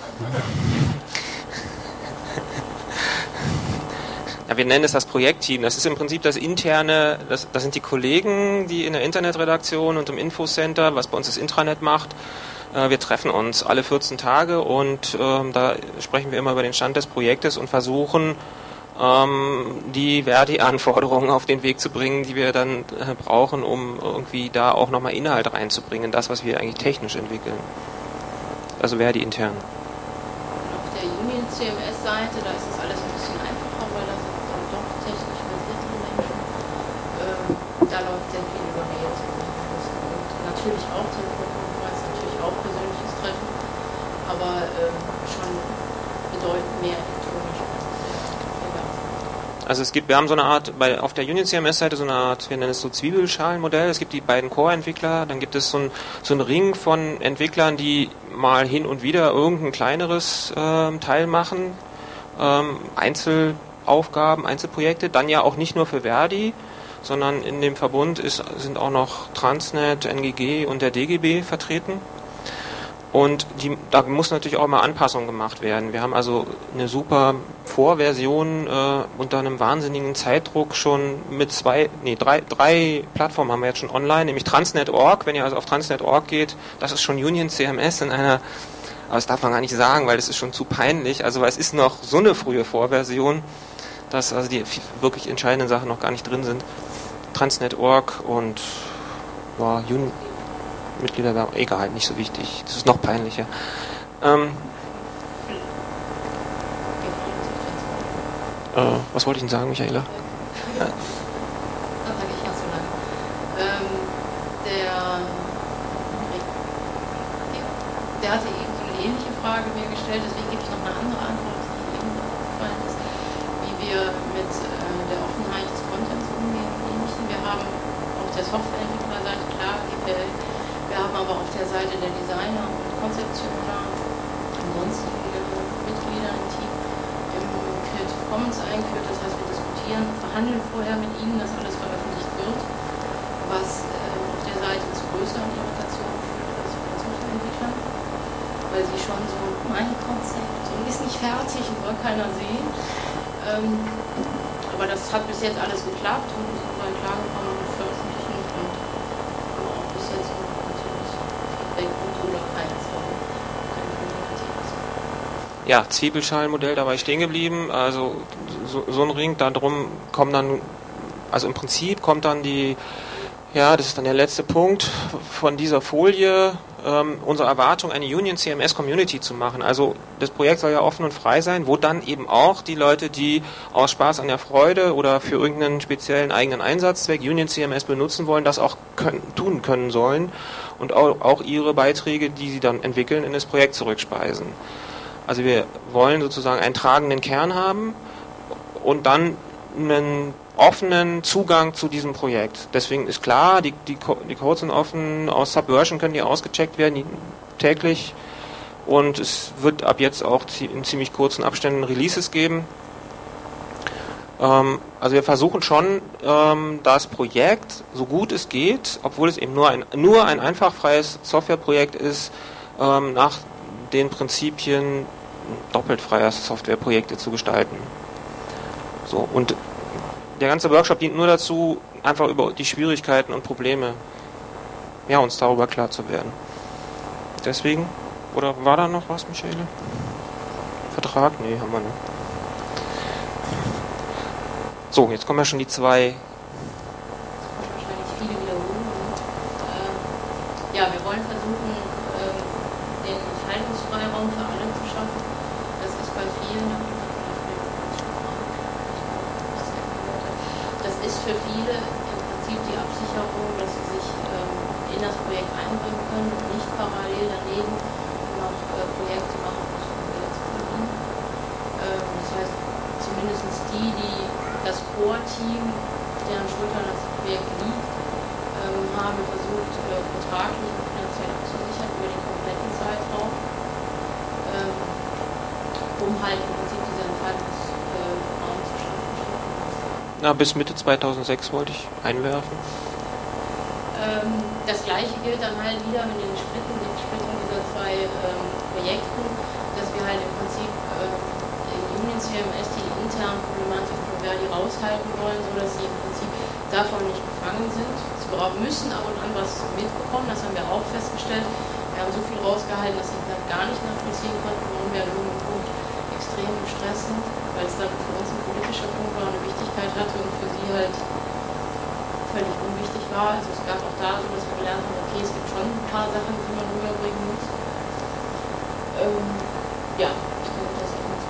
Ja, wir nennen es das Projektteam. Das ist im Prinzip das interne, das sind die Kollegen, die in der Internetredaktion und im Infocenter, was bei uns das Intranet macht, Wir treffen uns alle 14 Tage und da sprechen wir immer über den Stand des Projektes und versuchen, die Verdi-Anforderungen auf den Weg zu bringen, die wir dann brauchen, um irgendwie da auch nochmal Inhalt reinzubringen, das, was wir eigentlich technisch entwickeln. Also Verdi intern. Auf der Union CMS-Seite, da ist das alles ein bisschen einfacher, weil da sind dann doch technisch versierte Menschen. Da läuft sehr viel über Mails und natürlich auch Telefonkonferenz, natürlich auch persönliches Treffen, aber schon bedeutend mehr elektronisch. Also wir haben so eine Art, auf der Union CMS-Seite so eine Art, wir nennen es so Zwiebelschalenmodell. Es gibt die beiden Core-Entwickler, dann gibt es so ein Ring von Entwicklern, die mal hin und wieder irgendein kleineres Teil machen, Einzelaufgaben, Einzelprojekte, dann ja auch nicht nur für Verdi, sondern in dem Verbund sind auch noch Transnet, NGG und der DGB vertreten. Und da muss natürlich auch mal Anpassungen gemacht werden. Wir haben also eine super Vorversion unter einem wahnsinnigen Zeitdruck schon mit drei Plattformen haben wir jetzt schon online, nämlich Transnet.org. Wenn ihr also auf Transnet.org geht, das ist schon Union CMS in einer, aber das darf man gar nicht sagen, weil das ist schon zu peinlich. Also weil es ist noch so eine frühe Vorversion, dass also die wirklich entscheidenden Sachen noch gar nicht drin sind. Transnet.org und Mitglieder, egal, nicht so wichtig. Das ist noch peinlicher. Was wollte ich denn sagen, Michaela? Dann sage ich nicht so lange. Der hatte eben so eine ähnliche Frage mir gestellt, deswegen gebe ich noch eine andere Antwort, die eben aufgefallen ist, wie wir mit der Offenheit des Contents umgehen und Ähnlichem. Wir haben auf der Softwareentwicklerseite klar GPL, wir haben aber auf der Seite der Designer und Konzeptioner und sonstige Mitglieder im Team im Creative Commons eingeführt. Das heißt, wir diskutieren, verhandeln vorher mit ihnen, dass alles veröffentlicht wird, was auf der Seite zu größeren Irritationen führt als bei den Softwareentwicklern, weil sie schon so, mein Konzept ist nicht fertig und soll keiner sehen. Aber das hat bis jetzt alles geklappt und wir sind dann klargekommen mit Veröffentlichen und auch bis jetzt ja, Zwiebelschalenmodell, da war ich stehen geblieben. Also so ein Ring, da drum kommen dann, also im Prinzip kommt dann das ist dann der letzte Punkt von dieser Folie, unsere Erwartung, eine Union CMS Community zu machen. Also das Projekt soll ja offen und frei sein, wo dann eben auch die Leute, die aus Spaß an der Freude oder für irgendeinen speziellen eigenen Einsatzzweck Union CMS benutzen wollen, das auch tun können sollen und auch ihre Beiträge, die sie dann entwickeln, in das Projekt zurückspeisen. Also wir wollen sozusagen einen tragenden Kern haben und dann einen offenen Zugang zu diesem Projekt. Deswegen ist klar, die Codes sind offen, aus Subversion können die ausgecheckt werden, täglich, und es wird ab jetzt auch in ziemlich kurzen Abständen Releases geben. Also wir versuchen schon, das Projekt, so gut es geht, obwohl es eben nur ein einfach freies Softwareprojekt ist, nach den Prinzipien doppelt freier Softwareprojekte zu gestalten. So, und der ganze Workshop dient nur dazu, einfach über die Schwierigkeiten und Probleme, uns darüber klar zu werden. Deswegen, oder war da noch was, Michaela? Vertrag? Nee, haben wir nicht. So, jetzt kommen ja schon die zwei. Wahrscheinlich viele Wiederholungen. Wir wollen versuchen, den Entfaltungsfreiraum für alle zu schaffen. Das ist bei vielen, das ist für viele im Prinzip die Absicherung, dass sie sich in das Projekt einbringen können und nicht parallel daneben noch Projekte machen müssen, um Geld zu verdienen. Das heißt, zumindest das Core-Team, deren Schultern das Projekt liegt, haben versucht, vertraglich und finanziell abzusichern über den kompletten Zeitraum, um halt im Prinzip diese Entfaltungsraum zu schaffen. Bis Mitte 2006 wollte ich einwerfen. Das gleiche gilt dann halt wieder mit den Splitten dieser zwei Projekten, dass wir halt im Prinzip in Union CMS die internen Problematiken von Verdi raushalten wollen, sodass sie im Prinzip davon nicht befangen sind. Sie müssen ab und an was mitbekommen, das haben wir auch festgestellt, Wir haben so viel rausgehalten, dass sie dann gar nicht nachvollziehen konnten, warum wir an irgendeinem Punkt extrem im Stress sind, weil es dann für uns ein politischer Punkt war und eine Wichtigkeit hatte und für sie halt völlig unwichtig war. Also es gab auch da so, dass wir gelernt haben, okay, es gibt schon ein paar Sachen, die man rüberbringen muss. Ja, ich denke, das ist immer so.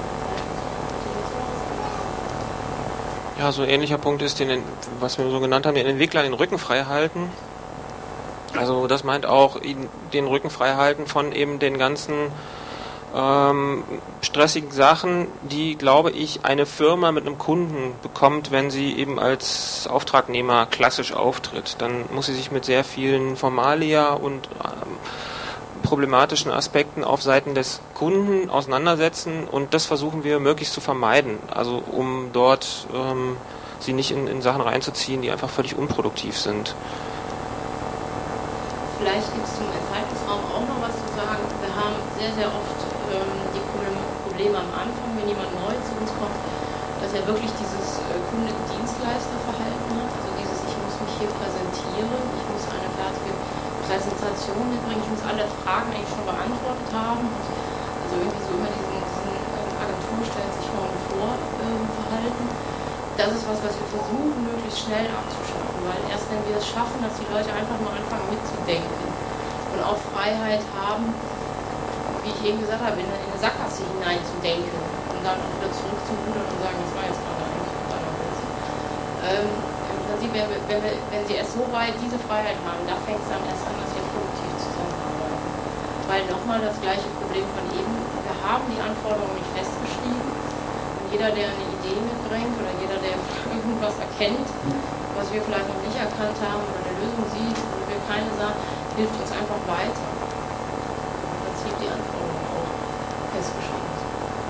Ja, so ein ähnlicher Punkt ist, was wir so genannt haben, den Entwickler den Rücken frei halten. Also das meint auch den Rücken frei halten von eben den ganzen stressigen Sachen, die, glaube ich, eine Firma mit einem Kunden bekommt, wenn sie eben als Auftragnehmer klassisch auftritt. Dann muss sie sich mit sehr vielen Formalia und problematischen Aspekten auf Seiten des Kunden auseinandersetzen und das versuchen wir möglichst zu vermeiden. Also um dort sie nicht in Sachen reinzuziehen, die einfach völlig unproduktiv sind. Vielleicht gibt es zum Entfaltungsraum auch noch was zu sagen. Wir haben sehr, sehr oft die Probleme am Anfang, wenn jemand neu zu uns kommt, dass er wirklich dieses Kunde-Dienstleister-Verhalten hat. Also dieses, ich muss mich hier präsentieren, ich muss eine fertige Präsentation mitbringen, ich muss alle Fragen eigentlich schon beantwortet haben. Also irgendwie so immer diesen Agentur stellt sich morgen vor Verhalten. Das ist was wir versuchen, möglichst schnell abzuschaffen, weil erst wenn wir es schaffen, dass die Leute einfach mal anfangen mitzudenken und auch Freiheit haben, wie ich eben gesagt habe, in eine Sackgasse hineinzudenken und dann auch wieder zurückzurudern und sagen, das war jetzt gerade eigentlich totaler Blödsinn. Im Prinzip, wenn sie erst so weit diese Freiheit haben, da fängt es dann erst an, dass wir produktiv zusammenarbeiten. Weil nochmal das gleiche Problem von eben, wir haben die Anforderungen nicht festgeschrieben. Jeder, der eine Idee mitbringt oder jeder, der irgendwas erkennt, was wir vielleicht noch nicht erkannt haben oder eine Lösung sieht, wo wir keine sagen, hilft uns einfach weiter. Im Prinzip die Anforderungen auch festgeschrieben sind.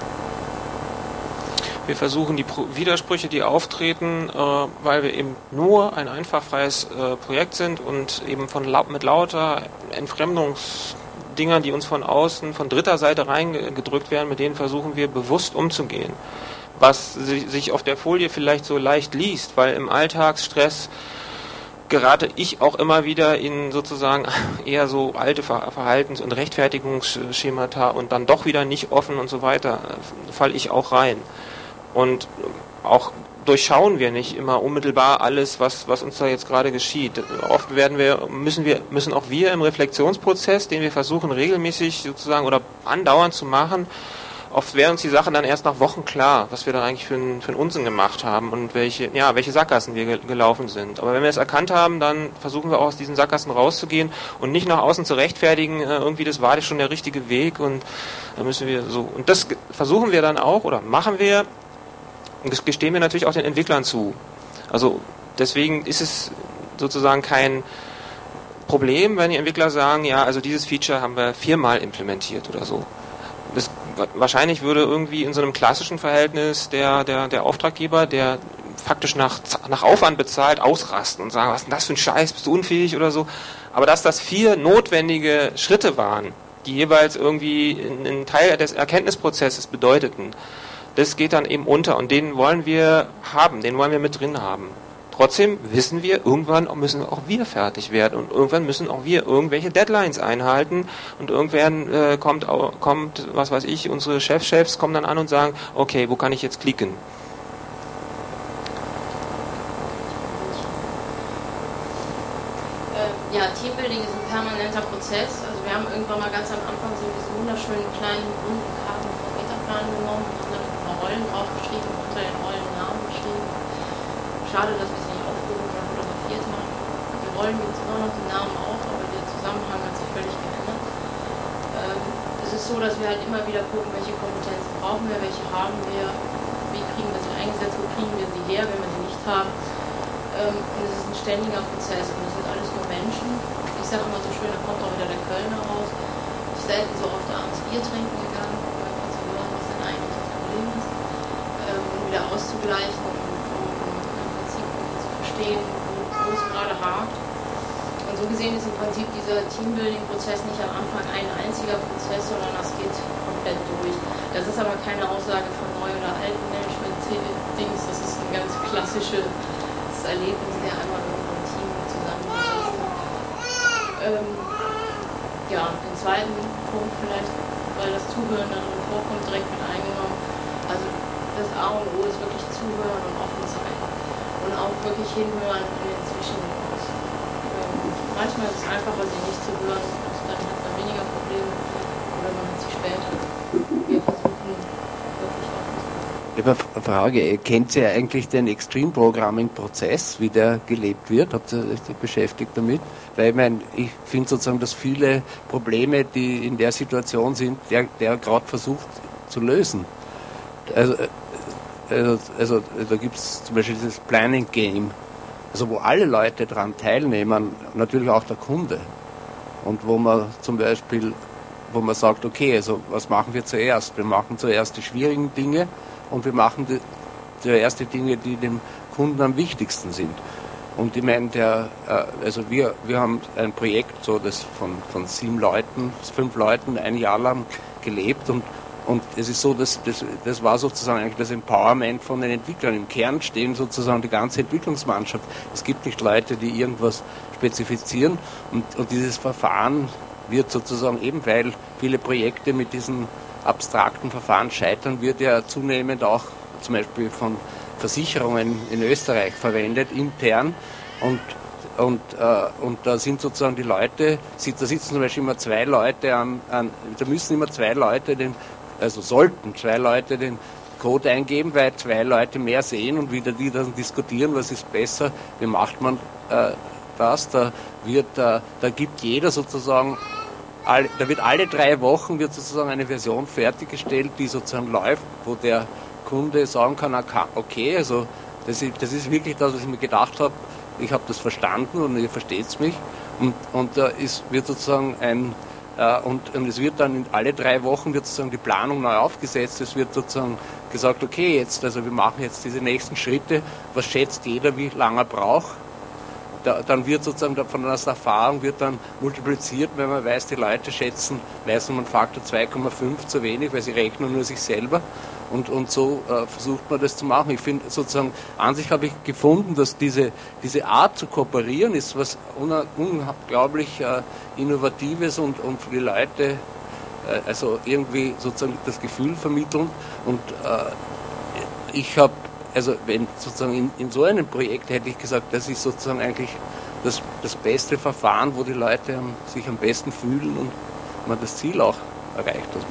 Wir versuchen die Widersprüche, die auftreten, weil wir eben nur ein einfachfreies Projekt sind und eben mit lauter Entfremdungsdingern, die uns von außen, von dritter Seite reingedrückt werden, mit denen versuchen wir bewusst umzugehen. Was sich auf der Folie vielleicht so leicht liest, weil im Alltagsstress gerate ich auch immer wieder in sozusagen eher so alte Verhaltens- und Rechtfertigungsschemata und dann doch wieder nicht offen und so weiter, falle ich auch rein. Und auch durchschauen wir nicht immer unmittelbar alles, was uns da jetzt gerade geschieht. Oft müssen auch wir im Reflexionsprozess, den wir versuchen regelmäßig sozusagen oder andauernd zu machen, oft wäre uns die Sache dann erst nach Wochen klar, was wir da eigentlich für einen Unsinn gemacht haben und welche Sackgassen wir gelaufen sind. Aber wenn wir es erkannt haben, dann versuchen wir auch aus diesen Sackgassen rauszugehen und nicht nach außen zu rechtfertigen, irgendwie das war schon der richtige Weg und da müssen wir so. Und das versuchen wir dann auch oder machen wir und das gestehen wir natürlich auch den Entwicklern zu. Also deswegen ist es sozusagen kein Problem, wenn die Entwickler sagen, ja, also dieses Feature haben wir 4-mal implementiert oder so. Wahrscheinlich würde irgendwie in so einem klassischen Verhältnis der Auftraggeber, der faktisch nach Aufwand bezahlt, ausrasten und sagen, was ist denn das für ein Scheiß, bist du unfähig oder so. Aber dass das 4 notwendige Schritte waren, die jeweils irgendwie einen Teil des Erkenntnisprozesses bedeuteten, das geht dann eben unter und den wollen wir haben, den wollen wir mit drin haben. Trotzdem wissen wir, irgendwann müssen auch wir fertig werden und irgendwann müssen auch wir irgendwelche Deadlines einhalten und irgendwann kommt, was weiß ich, unsere Chefs kommen dann an und sagen, okay, wo kann ich jetzt klicken? Ja, Teambuilding ist ein permanenter Prozess. Also wir haben irgendwann mal ganz am Anfang so diese wunderschönen kleinen runden Karten vom Metaplan genommen und haben dann mal Rollen draufgeschrieben und unter den Rollen Namen geschrieben. Schade, dass wir es nicht aufgehoben oder fotografiert haben. Die Rollen gibt es immer noch, die Namen auch, aber der Zusammenhang hat sich völlig geändert. Es ist so, dass wir halt immer wieder gucken, welche Kompetenzen brauchen wir, welche haben wir, wie kriegen wir sie eingesetzt, wo kriegen wir sie her, wenn wir sie nicht haben. Und es ist ein ständiger Prozess und es sind alles nur Menschen. Ich sage immer so schön, da kommt auch wieder der Kölner raus. Ich bin selten so oft abends Bier trinken gegangen, um einfach zu hören, was denn eigentlich das Problem ist, um wieder auszugleichen und im Prinzip zu verstehen, wo es gerade hakt. Und so gesehen ist im Prinzip dieser Teambuilding-Prozess nicht am Anfang ein einziger Prozess, sondern das geht komplett durch. Das ist aber keine Aussage von neu oder alten Management-Dings, das ist ein ganz klassisches Erlebnis, der einmal irgendwo im Team zusammengesetzt. Ja, den zweiten Punkt vielleicht, weil das Zuhören dann vorkommt, direkt mit eingenommen. Also das A und O ist wirklich zuhören und offen sein. Und auch wirklich hinhören in den Zwischenniveaus. Manchmal ist es einfacher, sie nicht zu hören, also dann hat man weniger Probleme. Oder man hat sie später. Wir versuchen wirklich offen zu sein. Ich habe eine Frage, kennt ihr eigentlich den Extreme Programming Prozess, wie der gelebt wird? Habt ihr euch beschäftigt damit? Weil ich finde sozusagen, dass viele Probleme, die in der Situation sind, der gerade versucht zu lösen. Also da gibt es zum Beispiel dieses Planning Game, also wo alle Leute daran teilnehmen, natürlich auch der Kunde. Und wo man zum Beispiel, wo man sagt, okay, also was machen wir zuerst? Wir machen zuerst die schwierigen Dinge und wir machen zuerst die Dinge, die dem Kunden am wichtigsten sind. Und ich meine, also wir haben ein Projekt, so das von 7 Leuten, 5 Leuten ein Jahr lang gelebt und es ist so, das war sozusagen eigentlich das Empowerment von den Entwicklern. Im Kern stehen sozusagen die ganze Entwicklungsmannschaft. Es gibt nicht Leute, die irgendwas spezifizieren und dieses Verfahren wird sozusagen eben, weil viele Projekte mit diesen abstrakten Verfahren scheitern, wird ja zunehmend auch zum Beispiel von Versicherungen in Österreich verwendet, intern. Und da sind sozusagen die Leute, da sitzen zum Beispiel immer 2 Leute da müssen immer 2 Leute sollten 2 Leute den Code eingeben, weil 2 Leute mehr sehen und wieder die dann diskutieren, was ist besser, wie macht man das. Da gibt jeder sozusagen, da wird alle 3 Wochen wird sozusagen eine Version fertiggestellt, die sozusagen läuft, wo der Kunde sagen kann, okay, also das ist wirklich das, was ich mir gedacht habe, ich habe das verstanden und ihr versteht mich und da wird sozusagen und es wird dann alle 3 Wochen wird sozusagen die Planung neu aufgesetzt, es wird sozusagen gesagt, okay, wir machen jetzt diese nächsten Schritte, was schätzt jeder, wie lange er braucht. Dann wird sozusagen von der Erfahrung wird dann multipliziert, wenn man weiß, die Leute schätzen, leisten man Faktor 2,5 zu wenig, weil sie rechnen nur sich selber und so versucht man das zu machen. Ich finde sozusagen, an sich habe ich gefunden, dass diese Art zu kooperieren ist was unglaublich Innovatives und für die Leute also irgendwie sozusagen das Gefühl vermitteln und ich habe also wenn sozusagen in so einem Projekt hätte ich gesagt, das ist sozusagen eigentlich das beste Verfahren, wo die Leute sich am besten fühlen und man das Ziel auch erreicht. Also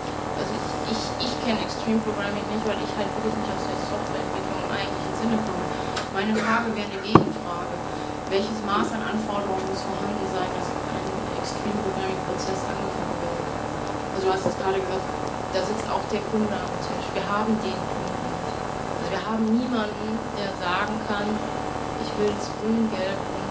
ich kenne Extreme Programming nicht, weil ich halt wirklich nicht aus der Softwareentwicklung im eigentlichen Sinne komme. Meine Frage wäre eine Gegenfrage. Welches Maß an Anforderungen muss vorhanden sein, dass ein Extreme Programming Prozess angefangen wird? Also du hast es gerade gesagt, da sitzt auch der Kunde am Tisch. Wir haben den Kunden. Wir haben niemanden, der sagen kann, ich will das Grün-Gelb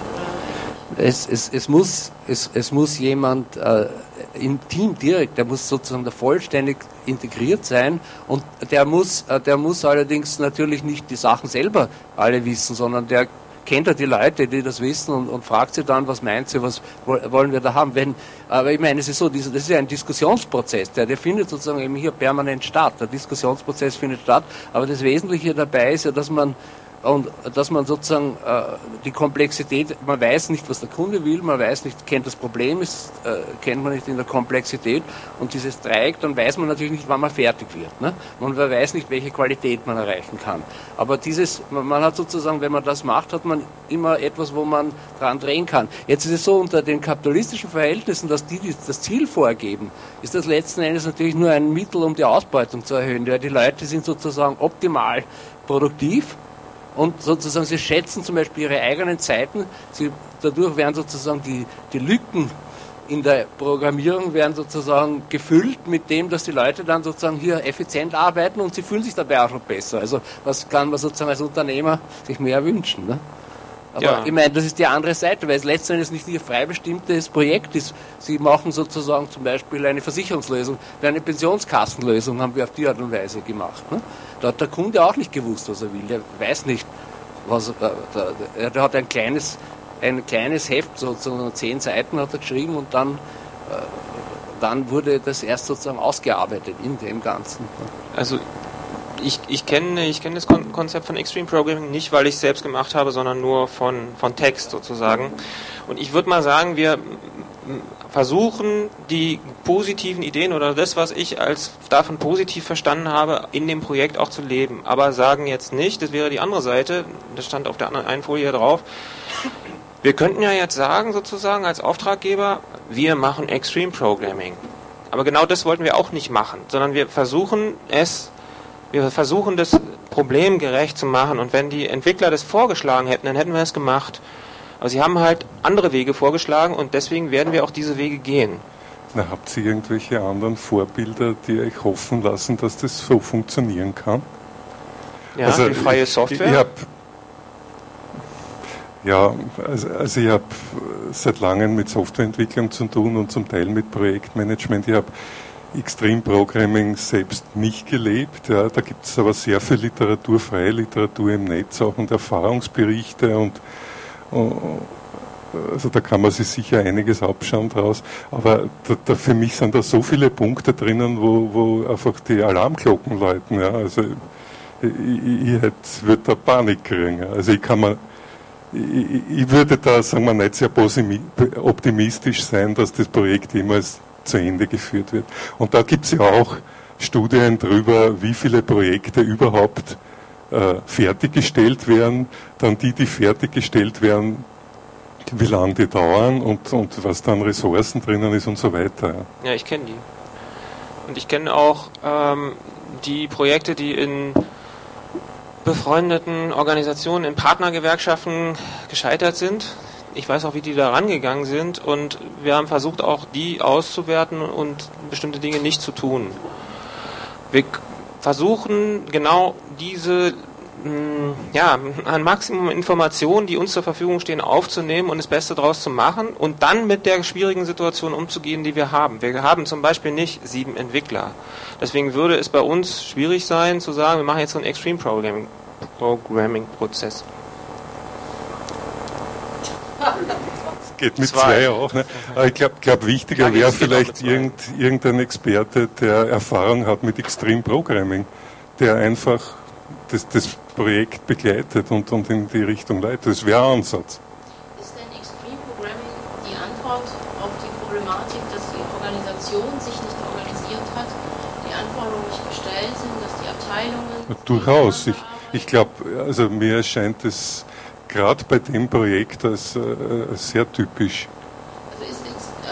oder es muss jemand im Team direkt, der muss sozusagen da vollständig integriert sein und der muss allerdings natürlich nicht die Sachen selber alle wissen, sondern der kennt ja die Leute, die das wissen und fragt sie dann, was meint sie, was wollen wir da haben. Aber ich meine, es ist so, das ist ja ein Diskussionsprozess, der findet sozusagen eben hier permanent statt. Der Diskussionsprozess findet statt, aber das Wesentliche dabei ist ja, dass man sozusagen die Komplexität, man weiß nicht, was der Kunde will, man weiß nicht, kennt das Problem, kennt man nicht in der Komplexität und dieses Dreieck, dann weiß man natürlich nicht, wann man fertig wird. Ne? Und man weiß nicht, welche Qualität man erreichen kann. Aber man hat sozusagen, wenn man das macht, hat man immer etwas, wo man dran drehen kann. Jetzt ist es so, unter den kapitalistischen Verhältnissen, dass die das Ziel vorgeben, ist das letzten Endes natürlich nur ein Mittel, um die Ausbeutung zu erhöhen. Ja, die Leute sind sozusagen optimal produktiv. Und sozusagen, sie schätzen zum Beispiel ihre eigenen Zeiten, dadurch werden sozusagen die Lücken in der Programmierung werden sozusagen gefüllt mit dem, dass die Leute dann sozusagen hier effizient arbeiten und sie fühlen sich dabei auch noch besser. Also was kann man sozusagen als Unternehmer sich mehr wünschen? Ne? Aber ja. Ich meine, das ist die andere Seite, weil es letztendlich nicht ihr frei bestimmtes Projekt ist. Sie machen sozusagen zum Beispiel eine Versicherungslösung, eine Pensionskassenlösung haben wir auf die Art und Weise gemacht. Ne? Da hat der Kunde auch nicht gewusst, was er will. Der weiß nicht, der hat ein kleines Heft, sozusagen 10 Seiten hat er geschrieben und dann wurde das erst sozusagen ausgearbeitet in dem Ganzen. Also ich kenne das Konzept von Extreme Programming nicht, weil ich es selbst gemacht habe, sondern nur von Text sozusagen. Und ich würde mal sagen, versuchen, die positiven Ideen oder das, was ich als davon positiv verstanden habe, in dem Projekt auch zu leben. Aber sagen jetzt nicht, das wäre die andere Seite, das stand auf der einen Folie drauf, wir könnten ja jetzt sagen, sozusagen als Auftraggeber, wir machen Extreme Programming. Aber genau das wollten wir auch nicht machen, sondern wir versuchen das Problem gerecht zu machen. Und wenn die Entwickler das vorgeschlagen hätten, dann hätten wir es gemacht. Aber sie haben halt andere Wege vorgeschlagen und deswegen werden wir auch diese Wege gehen. Na, habt ihr irgendwelche anderen Vorbilder, die euch hoffen lassen, dass das so funktionieren kann? Ja, also die freie Software? Ich habe seit langem mit Softwareentwicklung zu tun und zum Teil mit Projektmanagement. Ich habe Extreme Programming selbst nicht gelebt. Ja, da gibt es aber sehr viel Literatur, freie Literatur im Netz auch und Erfahrungsberichte und also da kann man sich sicher einiges abschauen draus. Aber für mich sind da so viele Punkte drinnen, wo einfach die Alarmglocken läuten. Ja. Also ich würde da Panik kriegen. Ja. Also ich würde da, sagen wir, nicht sehr optimistisch sein, dass das Projekt jemals zu Ende geführt wird. Und da gibt es ja auch Studien darüber, wie viele Projekte überhaupt fertiggestellt werden, dann die fertiggestellt werden, wie lange die dauern und was da an Ressourcen drinnen ist und so weiter. Ja, ich kenne die. Und ich kenne auch die Projekte, die in befreundeten Organisationen, in Partnergewerkschaften gescheitert sind. Ich weiß auch, wie die da rangegangen sind und wir haben versucht, auch die auszuwerten und bestimmte Dinge nicht zu tun. Wir versuchen genau diese ein Maximum Informationen, die uns zur Verfügung stehen, aufzunehmen und das Beste daraus zu machen und dann mit der schwierigen Situation umzugehen, die wir haben. Wir haben zum Beispiel nicht 7 Entwickler. Deswegen würde es bei uns schwierig sein, zu sagen, wir machen jetzt so einen Extreme Programming-Prozess. Geht mit 2 auch. Ne? Aber ich glaube, wichtiger wäre vielleicht irgendein Experte, der Erfahrung hat mit Extreme Programming, der einfach das Projekt begleitet und in die Richtung leitet. Das wäre ein Ansatz. Ist denn Extreme Programming die Antwort auf die Problematik, dass die Organisation sich nicht organisiert hat, die Anforderungen nicht gestellt sind, dass die Abteilungen... Durchaus. Ich glaube, also mir erscheint es gerade bei dem Projekt als sehr typisch. Also es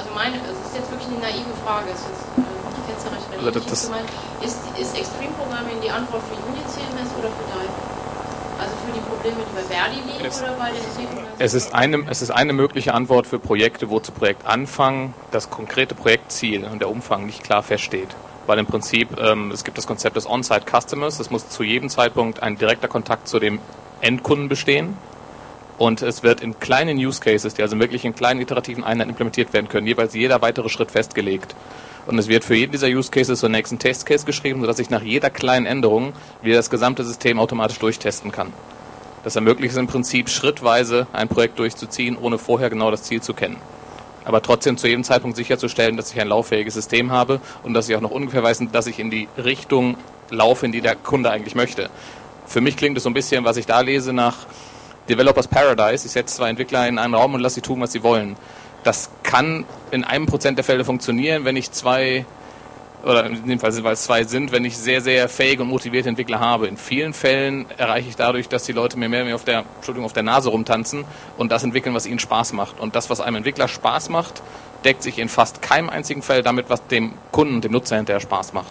ist jetzt wirklich eine naive Frage, es ist nicht ketzerisch gemeint. Ist Extreme Programming die Antwort für Unit CMS oder für Dive? Also für die Probleme, die bei Verdi liegen oder bei den Entwicklungen? Es ist eine mögliche Antwort für Projekte, wo zu Projektanfang das konkrete Projektziel und der Umfang nicht klar feststeht. Weil im Prinzip, es gibt das Konzept des On-Site Customers, es muss zu jedem Zeitpunkt ein direkter Kontakt zu dem Endkunden bestehen. Und es wird in kleinen Use Cases, die also wirklich in kleinen iterativen Einheiten implementiert werden können, jeweils jeder weitere Schritt festgelegt. Und es wird für jeden dieser Use Cases so einen nächsten Testcase geschrieben, sodass ich nach jeder kleinen Änderung wieder das gesamte System automatisch durchtesten kann. Das ermöglicht es im Prinzip schrittweise ein Projekt durchzuziehen, ohne vorher genau das Ziel zu kennen. Aber trotzdem zu jedem Zeitpunkt sicherzustellen, dass ich ein lauffähiges System habe und dass ich auch noch ungefähr weiß, dass ich in die Richtung laufe, in die der Kunde eigentlich möchte. Für mich klingt es so ein bisschen, was ich da lese, nach Developers Paradise. Ich setze 2 Entwickler in einen Raum und lasse sie tun, was sie wollen. Das kann in 1% der Fälle funktionieren, wenn ich 2, oder in dem Fall, weil es 2 sind, wenn ich sehr, sehr fähige und motivierte Entwickler habe. In vielen Fällen erreiche ich dadurch, dass die Leute mir mehr und mehr auf der Nase rumtanzen und das entwickeln, was ihnen Spaß macht. Und das, was einem Entwickler Spaß macht, deckt sich in fast keinem einzigen Fall damit, was dem Kunden, dem Nutzer hinterher Spaß macht.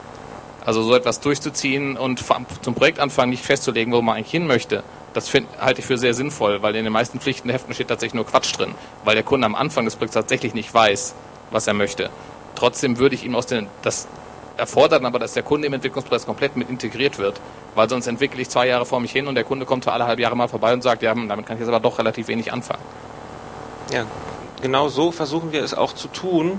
Also so etwas durchzuziehen und zum Projektanfang nicht festzulegen, wo man eigentlich hin möchte, das halte ich für sehr sinnvoll, weil in den meisten Pflichtenheften steht tatsächlich nur Quatsch drin, weil der Kunde am Anfang des Projekts tatsächlich nicht weiß, was er möchte. Trotzdem würde ich ihm das erfordert aber, dass der Kunde im Entwicklungsprozess komplett mit integriert wird, weil sonst entwickle ich 2 Jahre vor mich hin und der Kunde kommt für alle halbe Jahre mal vorbei und sagt, ja, damit kann ich jetzt aber doch relativ wenig anfangen. Ja, genau so versuchen wir es auch zu tun.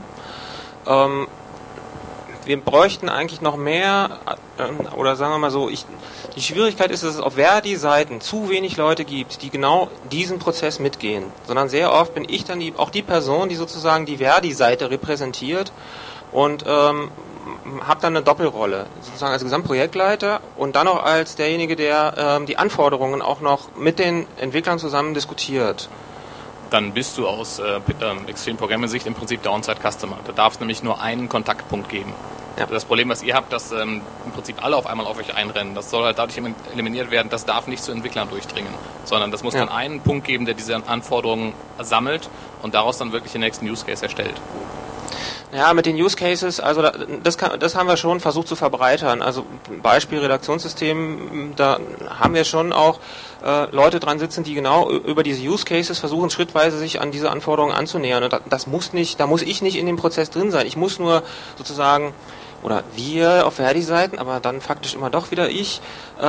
Wir bräuchten eigentlich noch mehr, oder sagen wir mal so, die Schwierigkeit ist, dass es auf Verdi-Seiten zu wenig Leute gibt, die genau diesen Prozess mitgehen. Sondern sehr oft bin ich dann auch die Person, die sozusagen die Verdi-Seite repräsentiert und habe dann eine Doppelrolle, sozusagen als Gesamtprojektleiter und dann auch als derjenige, der die Anforderungen auch noch mit den Entwicklern zusammen diskutiert. dann bist du aus Extreme Programming Sicht im Prinzip der On-Site Customer. Da darf es nämlich nur einen Kontaktpunkt geben. Ja. Das Problem, was ihr habt, dass im Prinzip alle auf einmal auf euch einrennen, das soll halt dadurch eliminiert werden, das darf nicht zu Entwicklern durchdringen, sondern das muss dann einen Punkt geben, der diese Anforderungen sammelt und daraus dann wirklich den nächsten Use Case erstellt. Ja, mit den Use Cases, also das haben wir schon versucht zu verbreitern. Also Beispiel Redaktionssystem, da haben wir schon auch Leute dran sitzen, die genau über diese Use Cases versuchen, schrittweise sich an diese Anforderungen anzunähern. Und da muss ich nicht in dem Prozess drin sein. Ich muss nur sozusagen, oder wir auf Verdi-Seiten, aber dann faktisch immer doch wieder ich,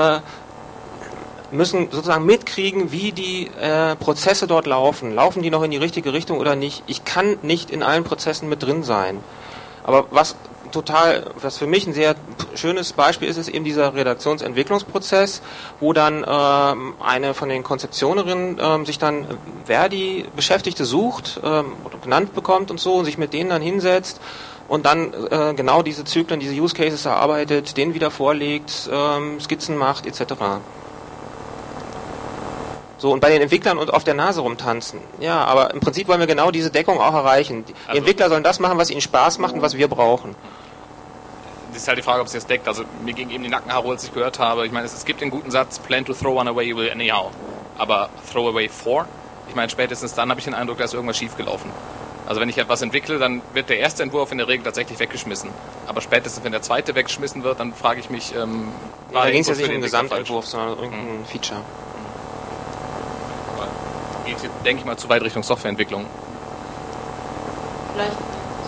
müssen sozusagen mitkriegen, wie die Prozesse dort laufen. Laufen die noch in die richtige Richtung oder nicht? Ich kann nicht in allen Prozessen mit drin sein. Aber was für mich ein sehr schönes Beispiel ist eben dieser Redaktionsentwicklungsprozess, wo dann eine von den Konzeptionerinnen sich dann Verdi-Beschäftigte sucht, oder genannt bekommt und so, und sich mit denen dann hinsetzt und dann genau diese Zyklen, diese Use Cases erarbeitet, denen wieder vorlegt, Skizzen macht, etc. So, und bei den Entwicklern und auf der Nase rumtanzen. Ja, aber im Prinzip wollen wir genau diese Deckung auch erreichen. Die Entwickler sollen das machen, was ihnen Spaß macht und was wir brauchen. Das ist halt die Frage, ob es jetzt deckt. Also mir ging eben die Nackenhaare, als ich gehört habe. Ich meine, es gibt den guten Satz, plan to throw one away, you will anyhow. Aber throw away for? Ich meine, spätestens dann habe ich den Eindruck, da ist irgendwas schiefgelaufen. Also wenn ich etwas entwickle, dann wird der erste Entwurf in der Regel tatsächlich weggeschmissen. Aber spätestens, wenn der zweite weggeschmissen wird, dann frage ich mich, da ging es ja nicht um den Gesamtentwurf, sondern um irgendein Feature. Geht, denke ich mal, zu weit Richtung Softwareentwicklung. Vielleicht.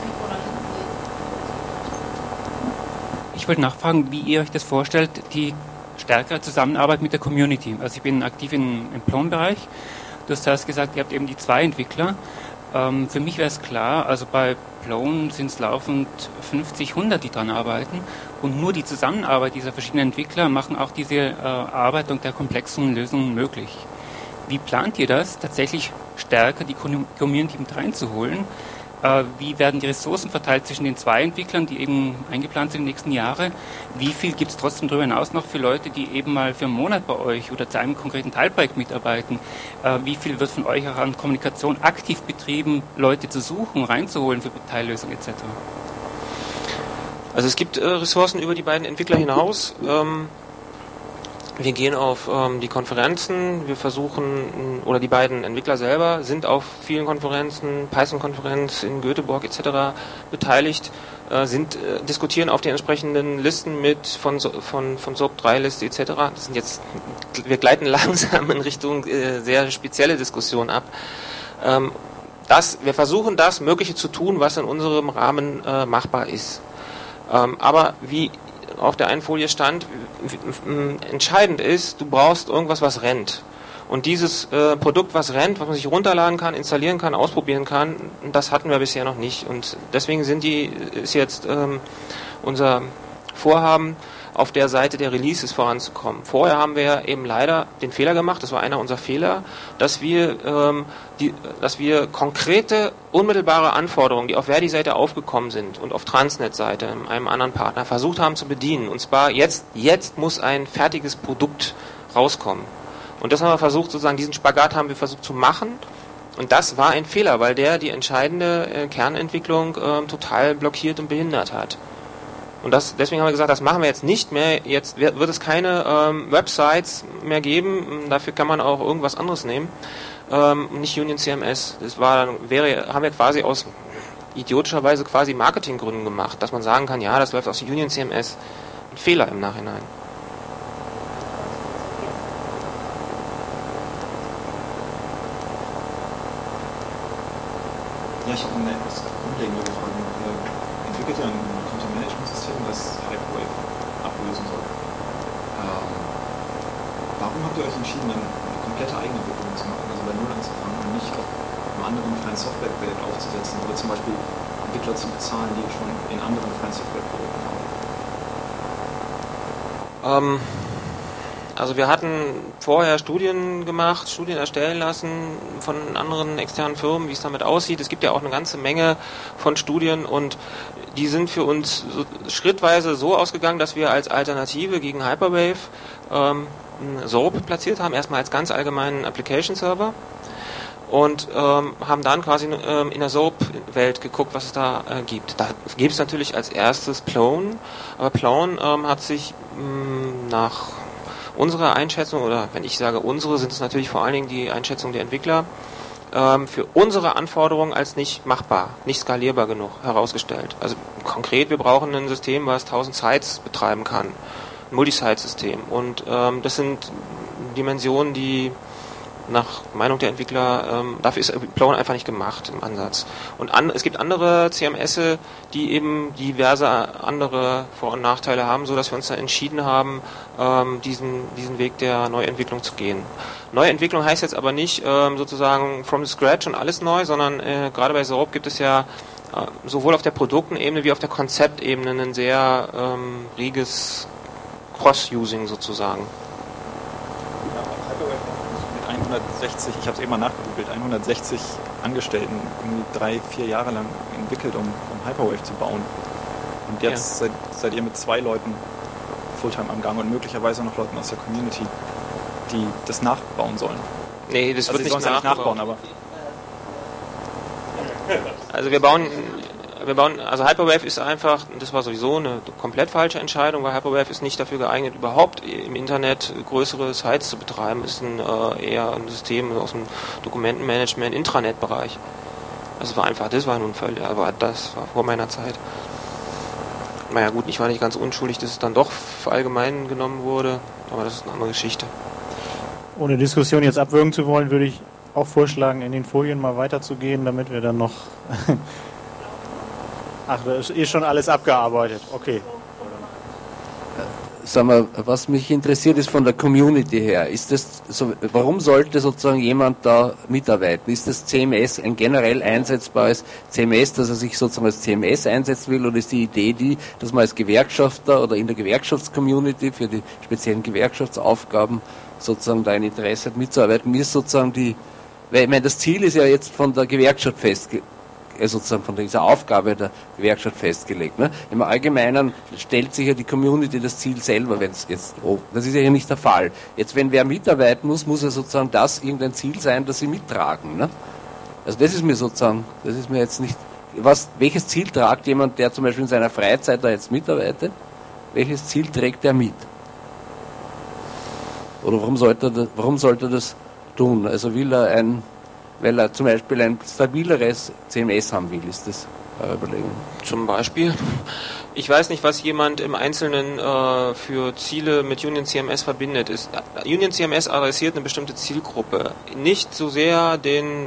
Ich wollte nachfragen, wie ihr euch das vorstellt, die stärkere Zusammenarbeit mit der Community. Also ich bin aktiv im Plone-Bereich. Du hast zuerst gesagt, ihr habt eben die 2 Entwickler. Für mich wäre es klar, also bei Plone sind es laufend 50, 100, die dran arbeiten. Und nur die Zusammenarbeit dieser verschiedenen Entwickler machen auch diese Erarbeitung der komplexen Lösungen möglich. Wie plant ihr das, tatsächlich stärker die Community mit reinzuholen? Wie werden die Ressourcen verteilt zwischen den 2 Entwicklern, die eben eingeplant sind in den nächsten Jahren? Wie viel gibt es trotzdem darüber hinaus noch für Leute, die eben mal für einen Monat bei euch oder zu einem konkreten Teilprojekt mitarbeiten? Wie viel wird von euch auch an Kommunikation aktiv betrieben, Leute zu suchen, reinzuholen für Teillösungen etc.? Also es gibt Ressourcen über die beiden Entwickler hinaus. Wir gehen auf die Konferenzen, wir versuchen, oder die beiden Entwickler selber sind auf vielen Konferenzen, Python-Konferenz in Göteborg etc. beteiligt, diskutieren auf den entsprechenden Listen mit von SOAP3-Liste etc. Wir gleiten langsam in Richtung sehr spezielle Diskussionen ab. Wir versuchen das Mögliche zu tun, was in unserem Rahmen machbar ist. Aber wie auf der einen Folie stand, entscheidend ist, du brauchst irgendwas, was rennt. Und dieses Produkt, was rennt, was man sich runterladen kann, installieren kann, ausprobieren kann, das hatten wir bisher noch nicht. Und deswegen ist jetzt unser Vorhaben, auf der Seite der Releases voranzukommen. Vorher haben wir eben leider den Fehler gemacht, das war einer unserer Fehler, dass wir konkrete, unmittelbare Anforderungen, die auf Verdi-Seite aufgekommen sind und auf Transnet-Seite, einem anderen Partner, versucht haben zu bedienen. Und zwar jetzt muss ein fertiges Produkt rauskommen. Und das haben wir versucht, sozusagen diesen Spagat haben wir versucht zu machen. Und das war ein Fehler, weil der die entscheidende Kernentwicklung total blockiert und behindert hat. Und deswegen haben wir gesagt, das machen wir jetzt nicht mehr. Jetzt wird es keine Websites mehr geben. Dafür kann man auch irgendwas anderes nehmen. Nicht Union CMS. Haben wir quasi aus idiotischerweise quasi Marketinggründen gemacht, dass man sagen kann, ja, das läuft aus Union CMS. Ein Fehler im Nachhinein. Ja, ich habe eine etwas grundlegende Frage. Entwickelt ihr ein Content-Management-System, das Hyperwave ablösen soll? Warum habt ihr euch entschieden, eine komplette Eigenentwicklung zu machen, also bei Null anzufangen und nicht auf einem anderen freien Softwareprojekt aufzusetzen oder zum Beispiel Entwickler zu bezahlen, die schon in anderen freien Softwareprojekten arbeiten? Also wir hatten vorher Studien erstellen lassen von anderen externen Firmen, wie es damit aussieht. Es gibt ja auch eine ganze Menge von Studien und die sind für uns schrittweise so ausgegangen, dass wir als Alternative gegen Hyperwave SOAP platziert haben, erstmal als ganz allgemeinen Application Server. und haben dann quasi in der SOAP-Welt geguckt, was es da gibt. Da gibt es natürlich als erstes Plone, aber Plone hat sich nach unserer Einschätzung, oder wenn ich sage unsere, sind es natürlich vor allen Dingen die Einschätzung der Entwickler, für unsere Anforderungen als nicht machbar, nicht skalierbar genug herausgestellt. Also konkret, wir brauchen ein System, was 1000 Sites betreiben kann, ein Multisite-System. Und das sind Dimensionen, die nach Meinung der Entwickler, dafür ist Plone einfach nicht gemacht im Ansatz. Und es gibt andere CMS, die eben diverse andere Vor- und Nachteile haben, so dass wir uns da entschieden haben, diesen Weg der Neuentwicklung zu gehen. Neuentwicklung heißt jetzt aber nicht sozusagen from scratch und alles neu, sondern gerade bei SOAP gibt es ja sowohl auf der Produktenebene wie auf der Konzeptebene ein sehr reges Cross-Using sozusagen. 160, ich habe es eben mal nachgegoogelt, 160 Angestellten irgendwie 3-4 Jahre lang entwickelt, um Hyperwave zu bauen. Und jetzt seid ihr mit 2 Leuten Fulltime am Gang und möglicherweise noch Leuten aus der Community, die das nachbauen sollen. Nee, das wird nicht nachbauen, aber... Also wir bauen, also Hyperwave ist einfach, das war sowieso eine komplett falsche Entscheidung, weil Hyperwave ist nicht dafür geeignet, überhaupt im Internet größere Sites zu betreiben. Es ist eher ein System aus dem Dokumentenmanagement, Intranet-Bereich. Also das war nun völlig, aber das war vor meiner Zeit. Naja gut, ich war nicht ganz unschuldig, dass es dann doch allgemein genommen wurde, aber das ist eine andere Geschichte. Ohne Diskussion jetzt abwürgen zu wollen, würde ich auch vorschlagen, in den Folien mal weiterzugehen, damit wir dann noch... Ach, da ist schon alles abgearbeitet. Okay. Sag mal, was mich interessiert ist von der Community her, ist das so, warum sollte sozusagen jemand da mitarbeiten? Ist das CMS ein generell einsetzbares CMS, dass er sich sozusagen als CMS einsetzen will, oder ist die Idee dass man als Gewerkschafter oder in der Gewerkschaftscommunity für die speziellen Gewerkschaftsaufgaben sozusagen da ein Interesse hat mitzuarbeiten? Mir ist sozusagen weil ich meine, das Ziel ist ja jetzt von der Gewerkschaft sozusagen von dieser Aufgabe der Gewerkschaft festgelegt. Ne? Im Allgemeinen stellt sich ja die Community das Ziel selber, wenn es jetzt, das ist ja hier nicht der Fall. Jetzt, wenn wer mitarbeiten muss ja sozusagen das irgendein Ziel sein, das sie mittragen. Ne? Also das ist mir jetzt nicht, welches Ziel tragt jemand, der zum Beispiel in seiner Freizeit da jetzt mitarbeitet, welches Ziel trägt er mit? Oder warum sollte er das tun? Also weil er zum Beispiel ein stabileres CMS haben will, ist das eure Überlegung? Zum Beispiel. Ich weiß nicht, was jemand im Einzelnen für Ziele mit Union CMS verbindet. Union CMS adressiert eine bestimmte Zielgruppe. Nicht so sehr den,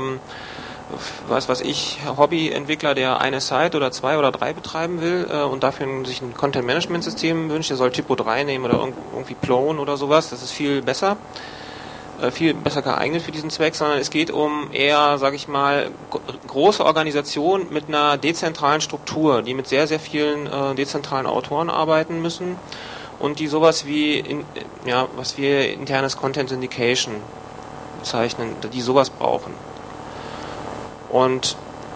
Hobbyentwickler, der eine Site oder 2 oder 3 betreiben will und dafür sich ein Content-Management-System wünscht. Der soll Typo 3 nehmen oder irgendwie Plone oder sowas. Das ist viel besser geeignet für diesen Zweck, sondern es geht um eher, sage ich mal, große Organisationen mit einer dezentralen Struktur, die mit sehr, sehr vielen dezentralen Autoren arbeiten müssen und die sowas wie, was wir internes Content Syndication bezeichnen, die sowas brauchen. Und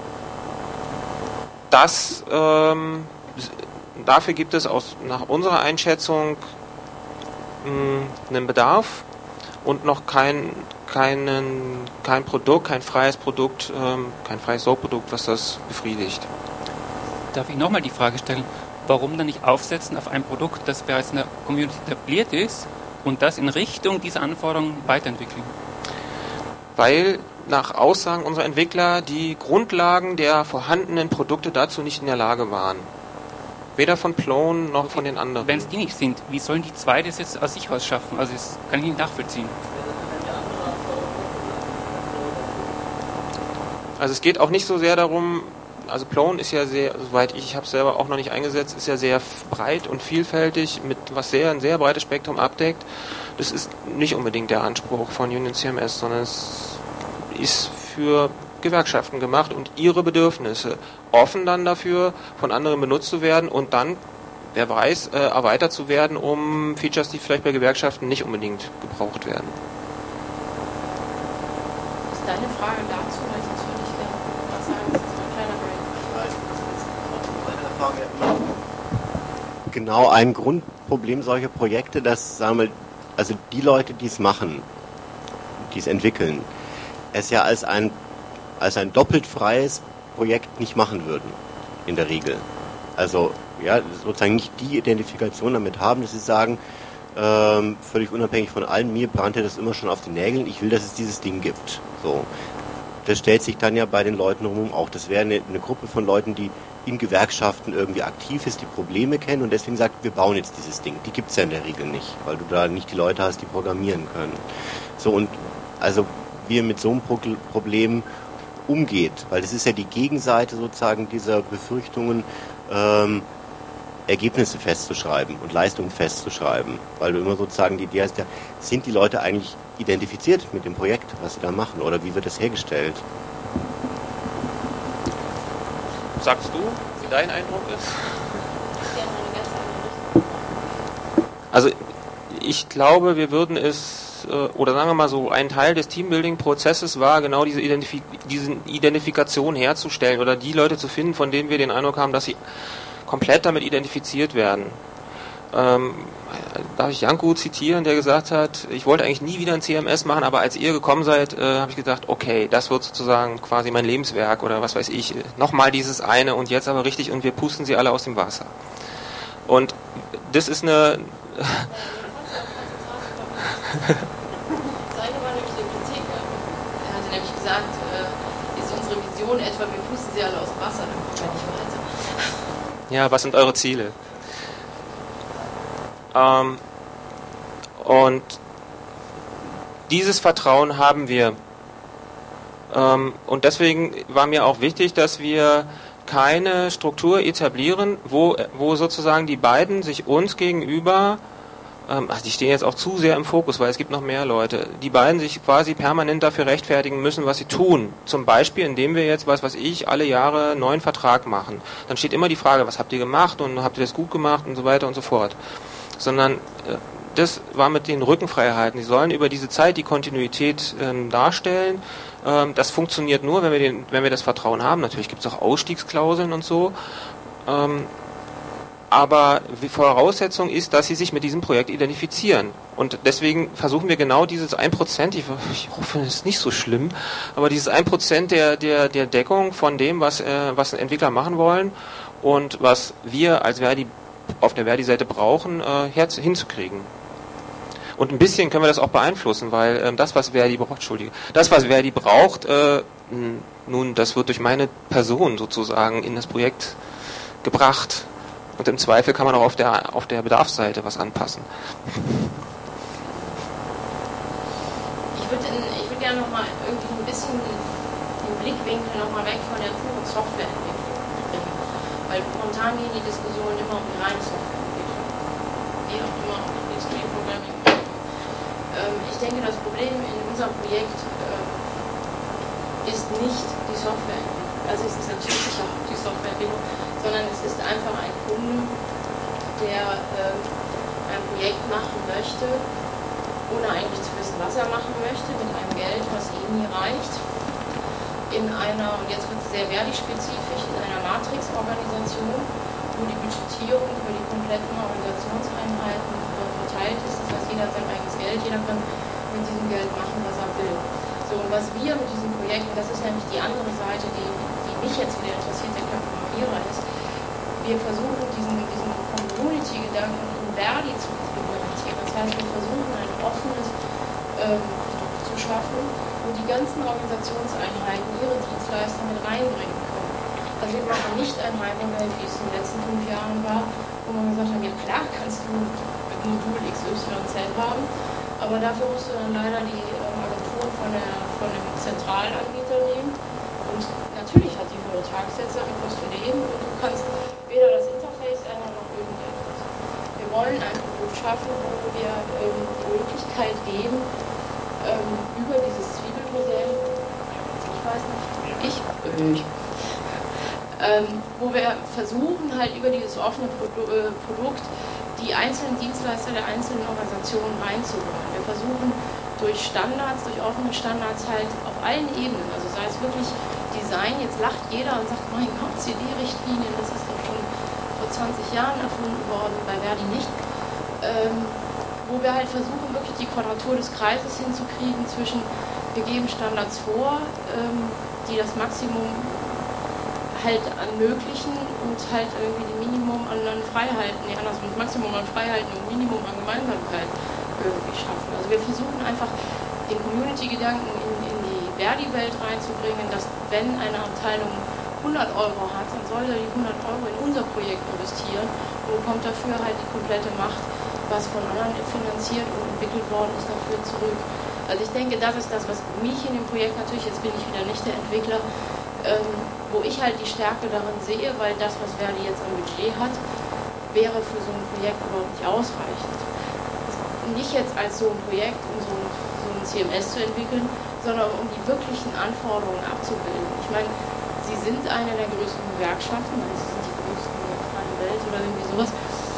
dafür gibt es nach unserer Einschätzung einen Bedarf und noch kein Produkt, kein freies Produkt, kein freies SOAP-Produkt, was das befriedigt. Darf ich nochmal die Frage stellen, warum dann nicht aufsetzen auf ein Produkt, das bereits in der Community etabliert ist und das in Richtung dieser Anforderungen weiterentwickeln? Weil nach Aussagen unserer Entwickler die Grundlagen der vorhandenen Produkte dazu nicht in der Lage waren. Weder von Plone noch von den anderen. Wenn es die nicht sind, wie sollen die 2 das jetzt aus sich aus schaffen? Also das kann ich nicht nachvollziehen. Also es geht auch nicht so sehr darum, also Plone ist ja sehr, soweit ich habe es selber auch noch nicht eingesetzt, ist ja sehr breit und vielfältig, was ein sehr breites Spektrum abdeckt. Das ist nicht unbedingt der Anspruch von Union CMS, sondern es ist für Gewerkschaften gemacht und ihre Bedürfnisse offen dann dafür, von anderen benutzt zu werden und dann, wer weiß, erweitert zu werden, um Features, die vielleicht bei Gewerkschaften nicht unbedingt gebraucht werden. Ist deine Frage dazu, weil ich natürlich gerne was sagen, das ist mein kleiner Brain. Genau ein Grundproblem solcher Projekte, dass, sagen wir, also die Leute, die es machen, die es entwickeln, es ja als ein doppelt freies Projekt nicht machen würden, in der Regel. Also ja, sozusagen nicht die Identifikation damit haben, dass sie sagen, völlig unabhängig von allem, mir brannte das immer schon auf den Nägeln, ich will, dass es dieses Ding gibt. So. Das stellt sich dann ja bei den Leuten rum auch. Das wäre eine Gruppe von Leuten, die in Gewerkschaften irgendwie aktiv ist, die Probleme kennen und deswegen sagt, wir bauen jetzt dieses Ding. Die gibt es ja in der Regel nicht, weil du da nicht die Leute hast, die programmieren können. So, und also wie ihr mit so einem Problem umgeht, weil das ist ja die Gegenseite sozusagen dieser Befürchtungen, Ergebnisse festzuschreiben und Leistungen festzuschreiben, weil du immer sozusagen die Idee hast, ja, sind die Leute eigentlich identifiziert mit dem Projekt, was sie da machen, oder wie wird das hergestellt? Sagst du, wie dein Eindruck ist? Also ich glaube, wir würden es, oder sagen wir mal so, ein Teil des Teambuilding-Prozesses war genau diese Identifikation herzustellen oder die Leute zu finden, von denen wir den Eindruck haben, dass sie komplett damit identifiziert werden. Darf ich Janko zitieren, der gesagt hat, ich wollte eigentlich nie wieder ein CMS machen, aber als ihr gekommen seid, habe ich gedacht, okay, das wird sozusagen quasi mein Lebenswerk oder was weiß ich, nochmal dieses eine und jetzt aber richtig und wir pusten sie alle aus dem Wasser. Und das ist eine... Seine war nämlich die Kritik. Er hatte nämlich gesagt, ist unsere Vision etwa, wir pusten sie alle aus dem Wasser, dann kommen wir nicht weiter. Ja, was sind eure Ziele? Und dieses Vertrauen haben wir. Und deswegen war mir auch wichtig, dass wir keine Struktur etablieren, wo sozusagen die beiden sich uns gegenüber, die stehen jetzt auch zu sehr im Fokus, weil es gibt noch mehr Leute, die beiden sich quasi permanent dafür rechtfertigen müssen, was sie tun. Zum Beispiel, indem wir jetzt, was weiß ich, alle Jahre einen neuen Vertrag machen. Dann steht immer die Frage, was habt ihr gemacht und habt ihr das gut gemacht und so weiter und so fort. Sondern das war mit den Rückenfreiheiten. Die sollen über diese Zeit die Kontinuität darstellen. Das funktioniert nur, wenn wir das Vertrauen haben. Natürlich gibt es auch Ausstiegsklauseln und so. Aber die Voraussetzung ist, dass sie sich mit diesem Projekt identifizieren. Und deswegen versuchen wir genau dieses 1%, ich hoffe, es ist nicht so schlimm, aber dieses 1% der Deckung von dem, was Entwickler machen wollen und was wir als Verdi auf der Verdi-Seite brauchen, hinzukriegen. Und ein bisschen können wir das auch beeinflussen, weil das, was Verdi braucht, nun, das wird durch meine Person sozusagen in das Projekt gebracht. Und im Zweifel kann man auch auf der Bedarfsseite was anpassen. Ich würde gerne nochmal irgendwie ein bisschen den Blickwinkel nochmal weg von der puren Softwareentwicklung bringen. Weil momentan gehen die Diskussionen immer um die reine Softwareentwicklung. Wie auch immer, auch die Extreme Programming. Ich denke, das Problem in unserem Projekt ist nicht die Softwareentwicklung. Also es ist natürlich auch die Softwareentwicklung, sondern es ist einfach ein Kunde, der ein Projekt machen möchte, ohne eigentlich zu wissen, was er machen möchte, mit einem Geld, was ihm nie reicht, in einer, und jetzt wird es sehr Verdi-spezifisch, in einer Matrix-Organisation, wo die Budgetierung über die kompletten Organisationseinheiten verteilt ist. Das heißt, jeder hat sein eigenes Geld, jeder kann mit diesem Geld machen, was er will. So, und was wir mit diesem Projekt, und das ist nämlich die andere Seite, die mich jetzt wieder interessiert, der Programmierer ist, wir versuchen diesen Community-Gedanken in Verdi zu implementieren. Das heißt, wir versuchen ein offenes Produkt zu schaffen, wo die ganzen Organisationseinheiten ihre Dienstleister mit reinbringen können. Also wir machen nicht ein Hyperwelt, wie es in den letzten 5 Jahren war, wo man gesagt hat, ja klar kannst du Modul XYZ haben, aber dafür musst du dann leider die Agentur von dem Zentralanbieter nehmen. Und natürlich hat die hohe Tagessätze, die kostet Leben und du kannst weder das Interface ändern noch irgendetwas. Wir wollen ein Produkt schaffen, wo wir die Möglichkeit geben, über dieses Zwiebelmodell, wo wir versuchen halt über dieses offene Produkt die einzelnen Dienstleister der einzelnen Organisationen reinzuholen. Wir versuchen durch Standards, durch offene Standards halt auf allen Ebenen, also sei es wirklich Design, jetzt lacht jeder und sagt, mein Gott, CD-Richtlinien, das ist doch schon vor 20 Jahren erfunden worden, bei Verdi nicht. wo wir halt versuchen, wirklich die Quadratur des Kreises hinzukriegen zwischen, wir geben Standards vor, die das Maximum halt ermöglichen und halt irgendwie das Minimum an Freiheiten, das Maximum an Freiheiten und Minimum an Gemeinsamkeit irgendwie schaffen. Also wir versuchen einfach den Community-Gedanken in die Verdi-Welt reinzubringen, dass wenn eine Abteilung 100 Euro hat, dann soll er die 100 Euro in unser Projekt investieren und bekommt dafür halt die komplette Macht, was von anderen finanziert und entwickelt worden ist, dafür zurück. Also ich denke, das ist das, was mich in dem Projekt natürlich, jetzt bin ich wieder nicht der Entwickler, wo ich halt die Stärke darin sehe, weil das, was Verdi jetzt am Budget hat, wäre für so ein Projekt überhaupt nicht ausreichend. Nicht jetzt als so ein Projekt, um so ein CMS zu entwickeln, sondern um die wirklichen Anforderungen abzubilden. Ich meine, Sie sind eine der größten Gewerkschaften, also Sie sind die größten in der freien Welt oder irgendwie sowas.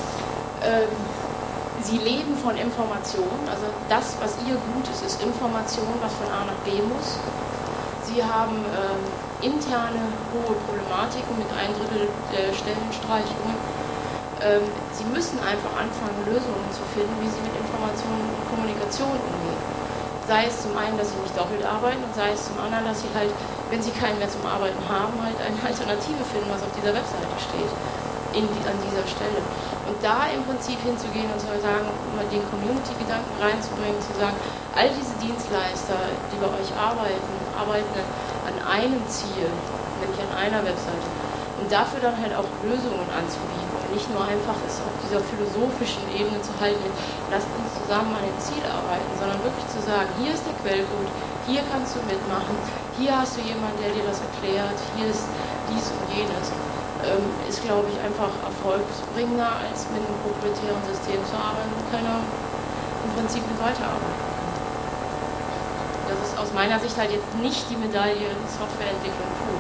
Sie leben von Information, also das, was ihr Gut ist, ist Information, was von A nach B muss. Sie haben interne hohe Problematiken mit 1/3 der Stellenstreichungen. Sie müssen einfach anfangen, Lösungen zu finden, wie sie mit Information und Kommunikation umgehen. Sei es zum einen, dass sie nicht doppelt arbeiten und sei es zum anderen, dass sie halt, wenn sie keinen mehr zum Arbeiten haben, halt eine Alternative finden, was auf dieser Webseite steht, an dieser Stelle. Und da im Prinzip hinzugehen und zu sagen, mal den Community-Gedanken reinzubringen, zu sagen, all diese Dienstleister, die bei euch arbeiten an einem Ziel, nämlich an einer Webseite. Und dafür dann halt auch Lösungen anzubieten und nicht nur einfach es auf dieser philosophischen Ebene zu halten, lasst uns zusammen an dem Ziel arbeiten, sondern wirklich zu sagen, hier ist der Quellcode, hier kannst du mitmachen, hier hast du jemanden, der dir das erklärt, hier ist dies und jenes. Ist, glaube ich, einfach erfolgsbringender, als mit einem proprietären System zu arbeiten, wo keiner im Prinzip mit weiterarbeiten kann. Das ist aus meiner Sicht halt jetzt nicht die Medaille Softwareentwicklung pur.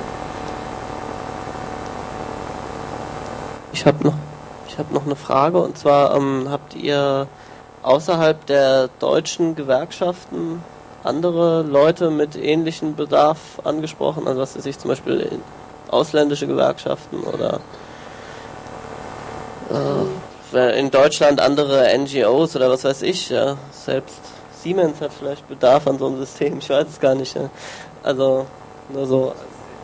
Ich hab noch eine Frage, und zwar habt ihr außerhalb der deutschen Gewerkschaften andere Leute mit ähnlichem Bedarf angesprochen? Also was weiß ich, zum Beispiel ausländische Gewerkschaften oder in Deutschland andere NGOs oder was weiß ich, ja. Selbst Siemens hat vielleicht Bedarf an so einem System, ich weiß es gar nicht. Ja. Also nur so.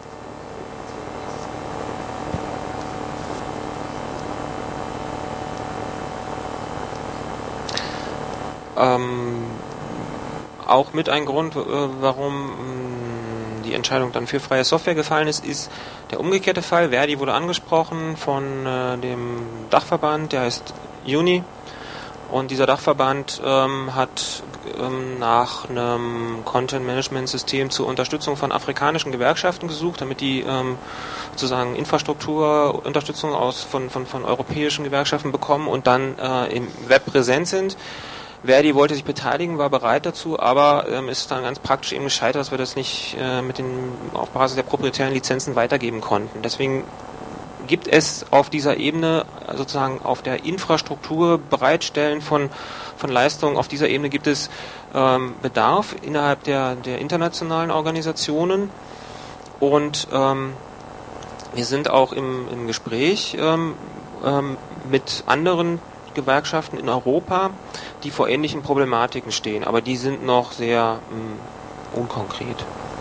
Auch mit ein Grund, warum die Entscheidung dann für freie Software gefallen ist der umgekehrte Fall. Verdi wurde angesprochen von dem Dachverband, der heißt UNI. Und dieser Dachverband hat nach einem Content-Management-System zur Unterstützung von afrikanischen Gewerkschaften gesucht, damit die sozusagen Infrastrukturunterstützung von europäischen Gewerkschaften bekommen und dann im Web präsent sind. Verdi wollte sich beteiligen, war bereit dazu, aber ist dann ganz praktisch eben gescheitert, dass wir das nicht auf Basis der proprietären Lizenzen weitergeben konnten. Deswegen gibt es auf dieser Ebene, sozusagen auf der Infrastruktur, Bereitstellen von Leistungen, auf dieser Ebene gibt es Bedarf innerhalb der internationalen Organisationen, und wir sind auch im Gespräch mit anderen Gewerkschaften in Europa, die vor ähnlichen Problematiken stehen, aber die sind noch sehr unkonkret.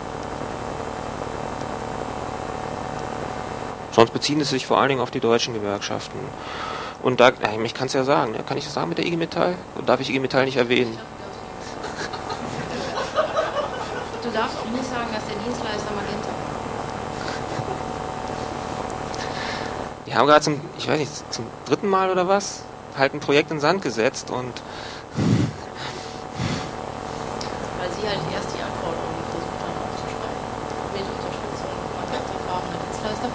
Sonst beziehen es sich vor allen Dingen auf die deutschen Gewerkschaften. Und da, ich kann es ja sagen, kann ich das sagen mit der IG Metall? Oder darf ich IG Metall nicht erwähnen? Du darfst auch nicht sagen, dass der Dienstleister Magenta. Die haben gerade zum 3. Mal oder was, halt ein Projekt in den Sand gesetzt, und weil sie halt erst die Anforderungen versucht haben aufzuschreiben, mit Unterstützung erfahrener Dienstleister,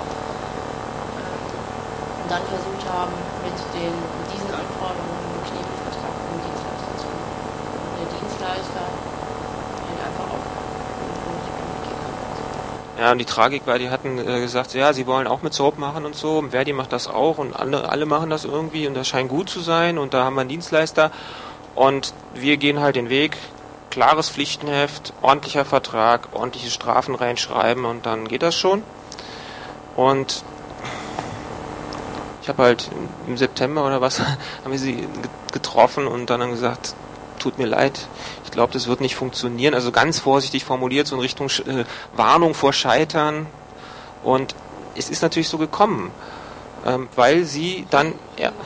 und dann versucht haben, mit diesen Anforderungen einen Knebelvertrag mit dem Dienstleister zu machen. Und der Dienstleister halt einfach auch irgendwo nicht mehr mitgehen kann. ja, und die Tragik war, die hatten gesagt, ja, sie wollen auch mit Soap machen und so, und Verdi macht das auch, und alle machen das irgendwie, und das scheint gut zu sein, und da haben wir einen Dienstleister, und wir gehen halt den Weg, klares Pflichtenheft, ordentlicher Vertrag, ordentliche Strafen reinschreiben, und dann geht das schon. Und Ich habe halt im September oder was, haben wir sie getroffen und dann haben gesagt, tut mir leid, ich glaube, das wird nicht funktionieren. Also ganz vorsichtig formuliert, so in Richtung Warnung vor Scheitern. Und es ist natürlich so gekommen, weil sie dann...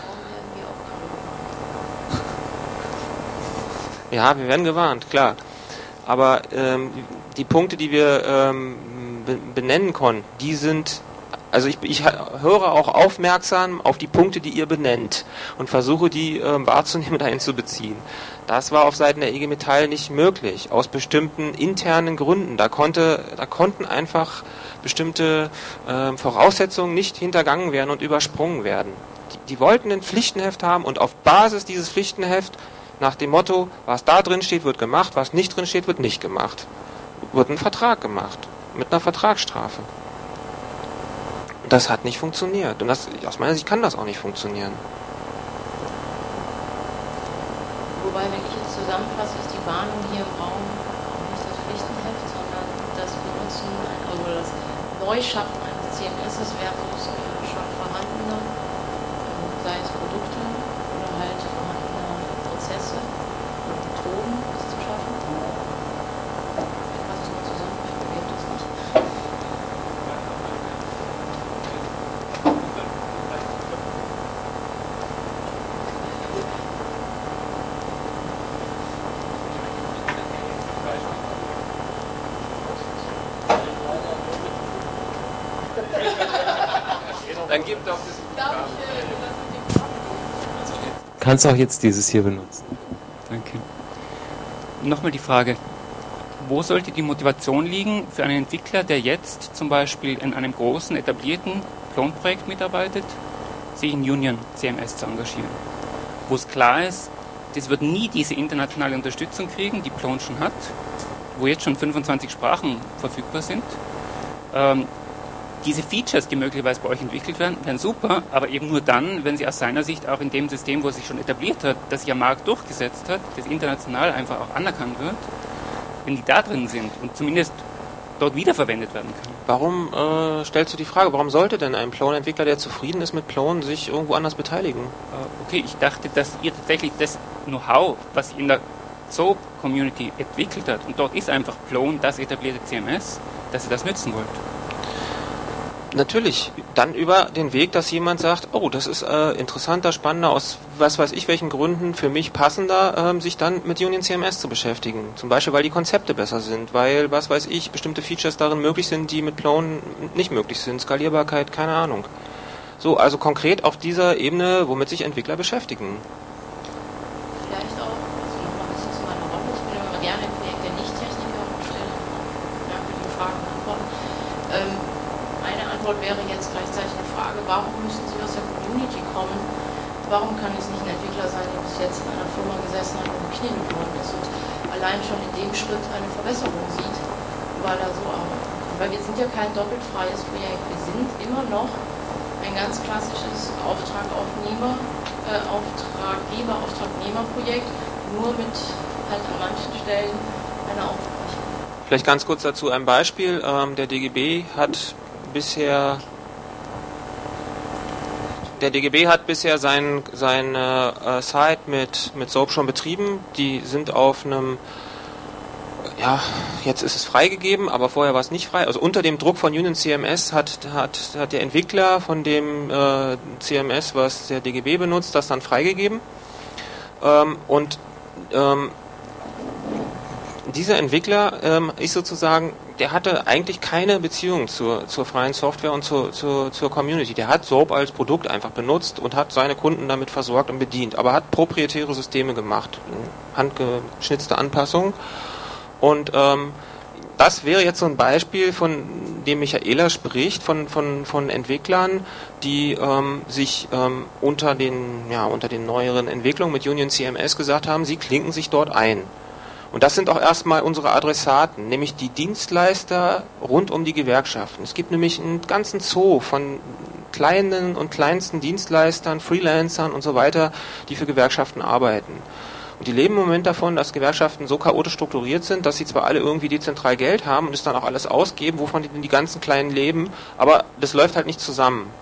Ja, wir werden gewarnt, klar. Aber die Punkte, die wir benennen konnten, die sind... Also ich höre auch aufmerksam auf die Punkte, die ihr benennt und versuche, die wahrzunehmen und einzubeziehen. Das war auf Seiten der IG Metall nicht möglich, aus bestimmten internen Gründen. Da konnten einfach bestimmte Voraussetzungen nicht hintergangen werden und übersprungen werden. Die wollten ein Pflichtenheft haben und auf Basis dieses Pflichtenheft nach dem Motto, was da drin steht, wird gemacht, was nicht drin steht, wird nicht gemacht. Wird ein Vertrag gemacht, mit einer Vertragsstrafe. Das hat nicht funktioniert. Und aus meiner Sicht kann das auch nicht funktionieren. Wobei, wenn ich jetzt zusammenfasse, ist die Warnung hier im Raum auch nicht das Pflichtenheft, sondern das Benutzen, also das Neuschaffen eines CMS versus schon vorhandene, sei es Produkte oder halt vorhandene Prozesse und Methoden, das zu schaffen. Ich fasse es mal zusammen, ich vergebe das nicht. Dann gib doch das. Kannst auch jetzt dieses hier benutzen. Danke. Nochmal die Frage, wo sollte die Motivation liegen für einen Entwickler, der jetzt zum Beispiel in einem großen, etablierten Plon-Projekt mitarbeitet, sich in Union CMS zu engagieren? Wo es klar ist, das wird nie diese internationale Unterstützung kriegen, die Plon schon hat, wo jetzt schon 25 Sprachen verfügbar sind. Diese Features, die möglicherweise bei euch entwickelt werden, wären super, aber eben nur dann, wenn sie aus seiner Sicht auch in dem System, wo es sich schon etabliert hat, das sich am Markt durchgesetzt hat, das international einfach auch anerkannt wird, wenn die da drin sind und zumindest dort wiederverwendet werden können. Warum stellst du die Frage, warum sollte denn ein Plon-Entwickler, der zufrieden ist mit Plon, sich irgendwo anders beteiligen? Okay, ich dachte, dass ihr tatsächlich das Know-how, was ihr in der SOAP-Community entwickelt hat, und dort ist einfach Plon das etablierte CMS, dass ihr das nutzen wollt. Natürlich, dann über den Weg, dass jemand sagt, oh, das ist interessanter, spannender, aus was weiß ich welchen Gründen für mich passender, sich dann mit Union CMS zu beschäftigen. Zum Beispiel, weil die Konzepte besser sind, weil, was weiß ich, bestimmte Features darin möglich sind, die mit Plon nicht möglich sind, Skalierbarkeit, keine Ahnung. So, also konkret auf dieser Ebene, womit sich Entwickler beschäftigen. Vielleicht auch, also nochmal ein bisschen zu meiner Rolle, ich bin immer gerne im Projekt der Nicht-Techniker und stelle merkwürdige Fragen und Antworten. Eine Antwort wäre jetzt gleichzeitig eine Frage, warum müssen Sie aus der Community kommen? Warum kann es nicht ein Entwickler sein, der bis jetzt in einer Firma gesessen hat und geknibbelt worden ist und allein schon in dem Schritt eine Verbesserung sieht, weil er so arbeitet? Weil wir sind ja kein doppelt freies Projekt, wir sind immer noch ein ganz klassisches Auftraggeber-Auftragnehmer-Projekt, nur mit halt an manchen Stellen einer Aufweichung. Vielleicht ganz kurz dazu ein Beispiel. Der DGB hat bisher seine Site mit SOAP schon betrieben. Die sind auf einem, ja, jetzt ist es freigegeben, aber vorher war es nicht frei. Also unter dem Druck von Union CMS hat der Entwickler von dem CMS, was der DGB benutzt, das dann freigegeben. Dieser Entwickler ist sozusagen, der hatte eigentlich keine Beziehung zur freien Software und zur Community. Der hat SOAP als Produkt einfach benutzt und hat seine Kunden damit versorgt und bedient, aber hat proprietäre Systeme gemacht, handgeschnitzte Anpassungen. Und das wäre jetzt so ein Beispiel, von dem Michaela spricht, von Entwicklern, die sich unter den neueren Entwicklungen mit Union CMS gesagt haben, sie klinken sich dort ein. Und das sind auch erstmal unsere Adressaten, nämlich die Dienstleister rund um die Gewerkschaften. Es gibt nämlich einen ganzen Zoo von kleinen und kleinsten Dienstleistern, Freelancern und so weiter, die für Gewerkschaften arbeiten. Und die leben im Moment davon, dass Gewerkschaften so chaotisch strukturiert sind, dass sie zwar alle irgendwie dezentral Geld haben und es dann auch alles ausgeben, wovon die ganzen Kleinen leben, aber das läuft halt nicht zusammen.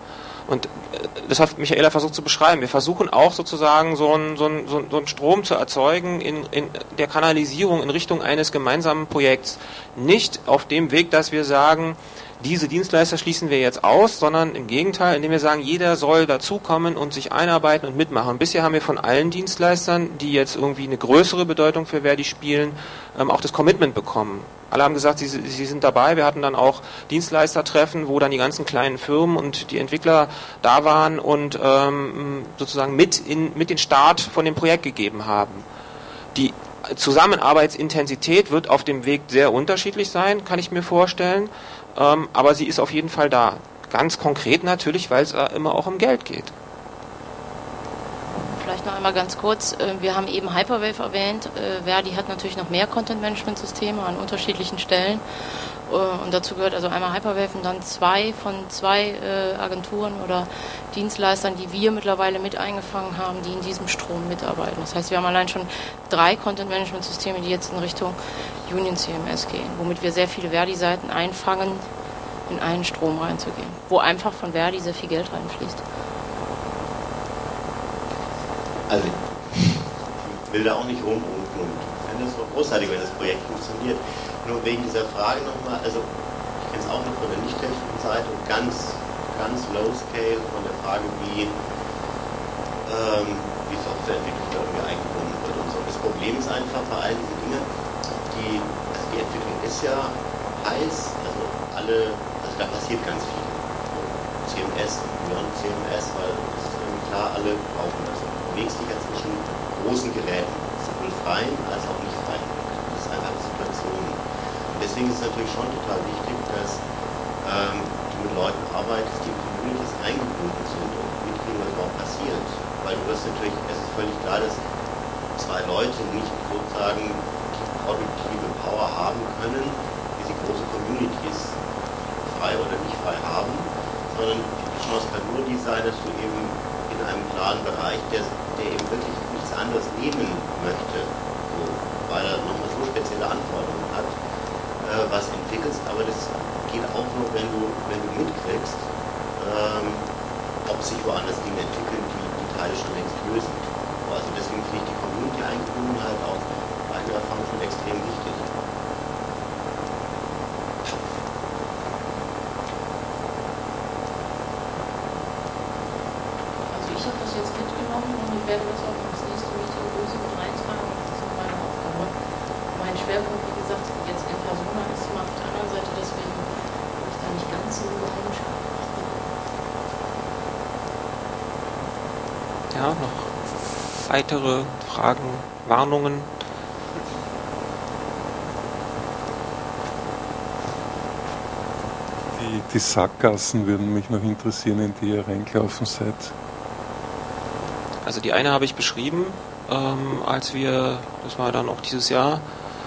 Und das hat Michaela versucht zu beschreiben. Wir versuchen auch sozusagen so einen Strom zu erzeugen in der Kanalisierung in Richtung eines gemeinsamen Projekts. Nicht auf dem Weg, dass wir sagen, diese Dienstleister schließen wir jetzt aus, sondern im Gegenteil, indem wir sagen, jeder soll dazukommen und sich einarbeiten und mitmachen. Bisher haben wir von allen Dienstleistern, die jetzt irgendwie eine größere Bedeutung für Verdi spielen, auch das Commitment bekommen. Alle haben gesagt, sie sind dabei. Wir hatten dann auch Dienstleistertreffen, wo dann die ganzen kleinen Firmen und die Entwickler da waren und sozusagen mit den Start von dem Projekt gegeben haben. Die Zusammenarbeitsintensität wird auf dem Weg sehr unterschiedlich sein, kann ich mir vorstellen. Aber sie ist auf jeden Fall da. Ganz konkret natürlich, weil es immer auch um Geld geht. Vielleicht noch einmal ganz kurz. Wir haben eben Hyperwave erwähnt. Verdi hat natürlich noch mehr Content-Management-Systeme an unterschiedlichen Stellen. Und dazu gehört also einmal Hyperwave und dann zwei Agenturen oder Dienstleistern, die wir mittlerweile mit eingefangen haben, die in diesem Strom mitarbeiten. Das heißt, wir haben allein schon 3 Content-Management-Systeme, die jetzt in Richtung Union CMS gehen, womit wir sehr viele Verdi-Seiten einfangen, in einen Strom reinzugehen, wo einfach von Verdi sehr viel Geld reinfließt. Also, ich will da auch nicht rumrufen und ich finde es so großartig, wenn das Projekt funktioniert. Nur wegen dieser Frage nochmal, also ich kenne es auch noch von der nicht-technischen Seite und ganz low scale von der Frage, wie Softwareentwicklung da irgendwie eingebunden wird und so. Das Problem ist einfach bei all diesen Dingen, die Entwicklung ist ja heiß, also da passiert ganz viel. CMS und Beyond CMS, weil es ist irgendwie klar, alle brauchen das. Du bewegst dich ja zwischen großen Geräten, sowohl freien als auch nicht freien. Das ist einfach eine Situation. Und deswegen ist es natürlich schon total wichtig, dass du mit Leuten arbeitest, die in Communities eingebunden sind und mitkriegen, was überhaupt passiert. Weil du wirst natürlich, es ist völlig klar, dass 2 Leute nicht sozusagen die produktive Power haben können, wie sie große Communities frei oder nicht frei haben, sondern die Chance kann nur die sein, dass du eben in einem klaren Bereich, der eben wirklich nichts anderes nehmen möchte, so, weil er nochmal so spezielle Anforderungen hat, was entwickelst, aber das geht auch nur, wenn du mitkriegst, ob sich woanders Dinge entwickeln, die Teile schon längst lösen. Also deswegen finde ich die Community-Eingebundenheit auch bei der Erfahrung schon extrem wichtig. Ich habe das jetzt mitgenommen und ich werde das auch ins nächste Meeting Größe mit reintragen. Das ist meine Aufgabe. Mein Schwerpunkt, wie gesagt, jetzt in Persona ist mal auf der anderen Seite, deswegen bin ich da nicht ganz so heimisch. Ja, noch weitere Fragen, Warnungen? Die Sackgassen würden mich noch interessieren, in die ihr reingelaufen seid. Also die eine habe ich beschrieben, als wir, das war dann auch dieses Jahr,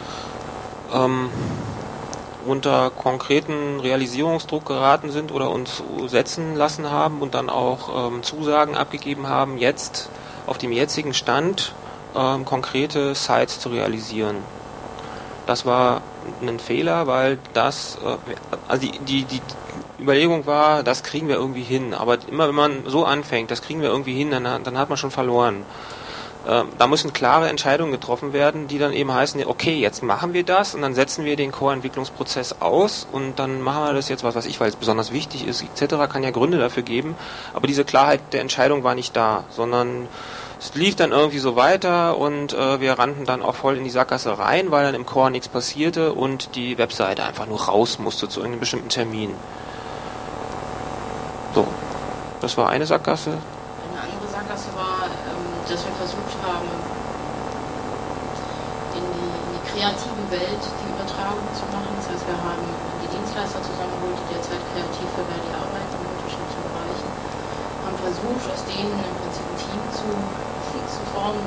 unter konkreten Realisierungsdruck geraten sind oder uns setzen lassen haben und dann auch Zusagen abgegeben haben, jetzt auf dem jetzigen Stand konkrete Sites zu realisieren. Das war ein Fehler, weil das, also die Überlegung war, das kriegen wir irgendwie hin. Aber immer wenn man so anfängt, das kriegen wir irgendwie hin, dann hat man schon verloren. Da müssen klare Entscheidungen getroffen werden, die dann eben heißen, okay, jetzt machen wir das und dann setzen wir den Core-Entwicklungsprozess aus und dann machen wir das jetzt, was weiß ich, weil es besonders wichtig ist, etc., kann ja Gründe dafür geben. Aber diese Klarheit der Entscheidung war nicht da, sondern es lief dann irgendwie so weiter und wir rannten dann auch voll in die Sackgasse rein, weil dann im Core nichts passierte und die Webseite einfach nur raus musste zu irgendeinem bestimmten Termin. So, das war eine Sackgasse. Eine andere Sackgasse war, dass wir versucht haben, in die kreative Welt die Übertragung zu machen. Das heißt, wir haben die Dienstleister zusammengeholt, die derzeit kreativ für Verdi arbeiten in unterschiedlichen Bereichen, haben versucht, aus denen im Prinzip ein Team zu formen,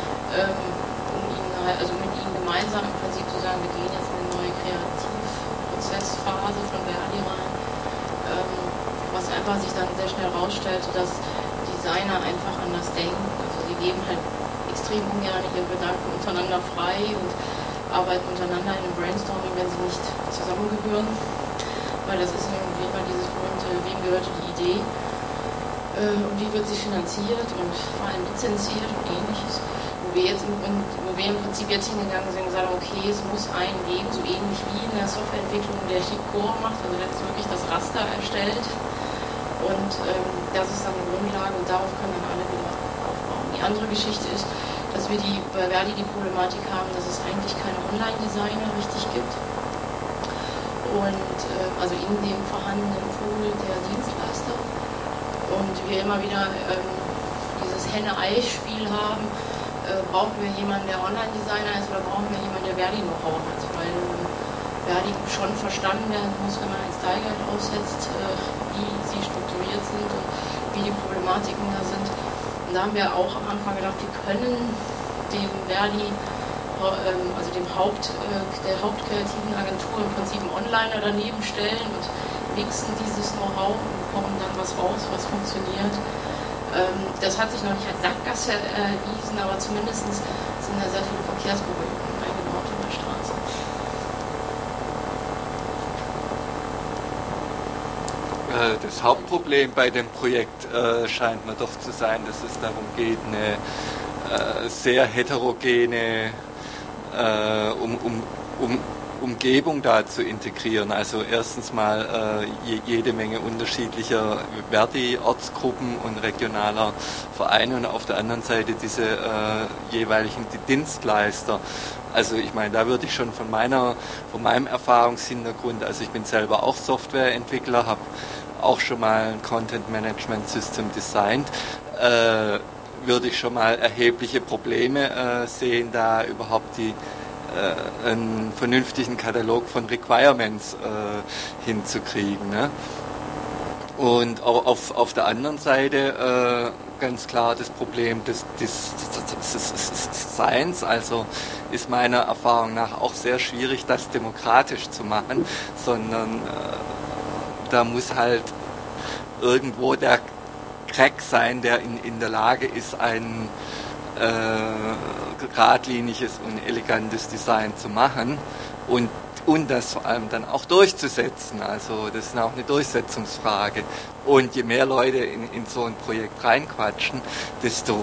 mit ihnen gemeinsam im Prinzip zu sagen, wir gehen jetzt in eine neue Kreativprozessphase von Verdi rein, was einfach sich dann sehr schnell herausstellte, dass Designer einfach anders denken. Also sie geben halt extrem ungern ihre Gedanken untereinander frei und arbeiten untereinander in einem Brainstorming, wenn sie nicht zusammengehören. Weil das ist irgendwie immer dieses berühmte, wem gehörte die Idee. und wie wird sie finanziert und vor allem lizenziert und ähnliches. Wo wir im Prinzip jetzt hingegangen sind und gesagt haben, okay, es muss einen geben, so ähnlich wie in der Softwareentwicklung, der Core macht, also der jetzt wirklich das Raster erstellt. Und das ist dann eine Grundlage und darauf können dann alle wieder aufbauen. Die andere Geschichte ist, dass wir bei Verdi die Problematik haben, dass es eigentlich keine Online-Designer richtig gibt. Und also in dem vorhandenen Pool der Dienstleister. Und wir immer wieder dieses Henne-Ei-Spiel haben, brauchen wir jemanden, der Online-Designer ist, oder brauchen wir jemanden, der Verdi-Know-how hat? Weil Verdi schon verstanden werden muss, wenn man ein Style-Guide aufsetzt, wie sie strukturiert sind und wie die Problematiken da sind. Und da haben wir auch am Anfang gedacht, wir können dem Verdi, also der hauptkreativen Agentur im Prinzip einen Onliner daneben stellen und mixen dieses Know-how und bekommen dann was raus, was funktioniert. Das hat sich noch nicht als Sackgasse erwiesen, aber zumindest sind da sehr viele Verkehrsberuhigungen eingebaut in der Straße. Das Hauptproblem bei dem Projekt scheint mir doch zu sein, dass es darum geht, eine sehr heterogene Umgebung da zu integrieren. Also erstens mal jede Menge unterschiedlicher Verdi-Ortsgruppen und regionaler Vereine und auf der anderen Seite diese jeweiligen Dienstleister. Also ich meine, da würde ich schon von meinem Erfahrungshintergrund, also ich bin selber auch Softwareentwickler, habe auch schon mal ein Content Management System designt, würde ich schon mal erhebliche Probleme sehen, da überhaupt einen vernünftigen Katalog von Requirements hinzukriegen. Ne? Und auf der anderen Seite ganz klar das Problem des Designs, also ist meiner Erfahrung nach auch sehr schwierig, das demokratisch zu machen, sondern da muss halt irgendwo der Crack sein, der in der Lage ist, ein geradliniges und elegantes Design zu machen und das vor allem dann auch durchzusetzen. Also das ist auch eine Durchsetzungsfrage. Und je mehr Leute in so ein Projekt reinquatschen, desto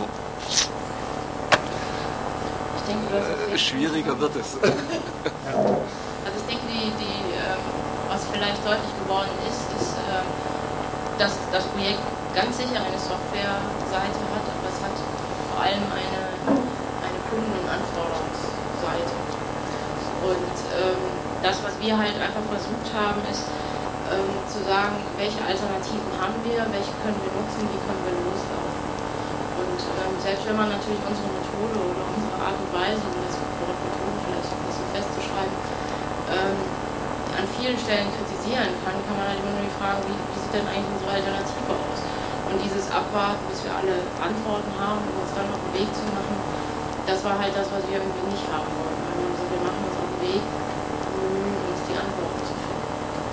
schwieriger wird es. Also ich denke, was vielleicht deutlich geworden ist, dass das Projekt ganz sicher eine Softwareseite hat, aber es hat vor allem eine Kunden- und Anforderungsseite. Und das, was wir halt einfach versucht haben, ist zu sagen, welche Alternativen haben wir, welche können wir nutzen, wie können wir loslaufen. Und selbst wenn man natürlich unsere Methode oder unsere Art und Weise, um das Wort Methode vielleicht ein bisschen festzuschreiben, an vielen Stellen kritisieren kann man halt immer nur die Frage, wie sieht denn eigentlich unsere Alternative aus? Und dieses Abwarten, bis wir alle Antworten haben, um uns dann auf den Weg zu machen, das war halt das, was wir irgendwie nicht haben wollten. Also wir machen uns auf den Weg, bemühen uns die Antworten zu finden.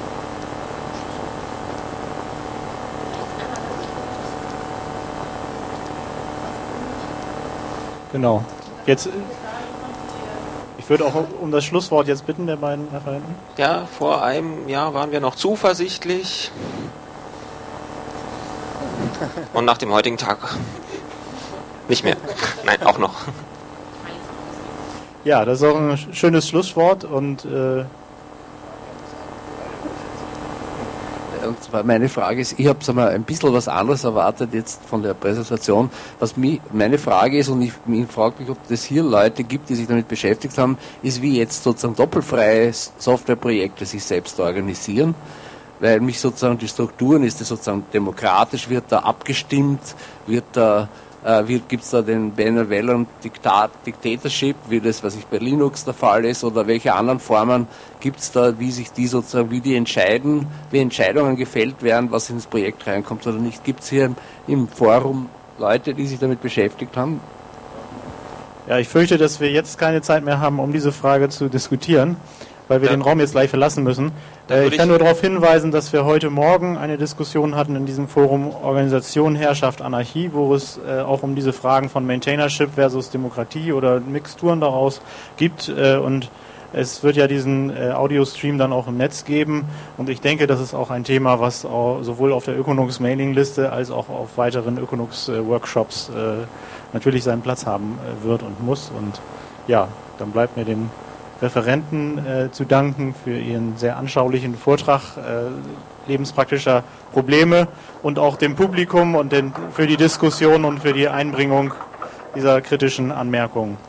Genau. Jetzt, ich würde auch um das Schlusswort jetzt bitten der beiden Referenten. Ja, vor einem Jahr waren wir noch zuversichtlich. Und nach dem heutigen Tag nicht mehr. Nein, auch noch. Ja, das ist auch ein schönes Schlusswort und zwar meine Frage ist, ich habe ein bisschen was anderes erwartet jetzt von der Präsentation. Meine Frage ist, und ich frage mich, ob es hier Leute gibt, die sich damit beschäftigt haben, ist, wie jetzt sozusagen doppelfreie Softwareprojekte sich selbst organisieren. Weil mich sozusagen die Strukturen, ist das sozusagen demokratisch, wird da abgestimmt, gibt es da den Benevolent Dictatorship, wie das, was bei Linux der Fall ist, oder welche anderen Formen gibt es da, wie sich die sozusagen, wie Entscheidungen gefällt werden, was ins Projekt reinkommt oder nicht. Gibt es hier im Forum Leute, die sich damit beschäftigt haben? Ja, ich fürchte, dass wir jetzt keine Zeit mehr haben, um diese Frage zu diskutieren, weil wir den Raum jetzt gleich verlassen müssen. Ich kann nur darauf hinweisen, dass wir heute Morgen eine Diskussion hatten in diesem Forum Organisation, Herrschaft, Anarchie, wo es auch um diese Fragen von Maintainership versus Demokratie oder Mixturen daraus gibt. Und Es wird ja diesen Audio-Stream dann auch im Netz geben und ich denke, das ist auch ein Thema, was auch sowohl auf der Ökonox-Mailing-Liste als auch auf weiteren Ökonox-Workshops natürlich seinen Platz haben wird und muss. Und ja, dann bleibt mir den Referenten zu danken für ihren sehr anschaulichen Vortrag lebenspraktischer Probleme und auch dem Publikum und für die Diskussion und für die Einbringung dieser kritischen Anmerkungen.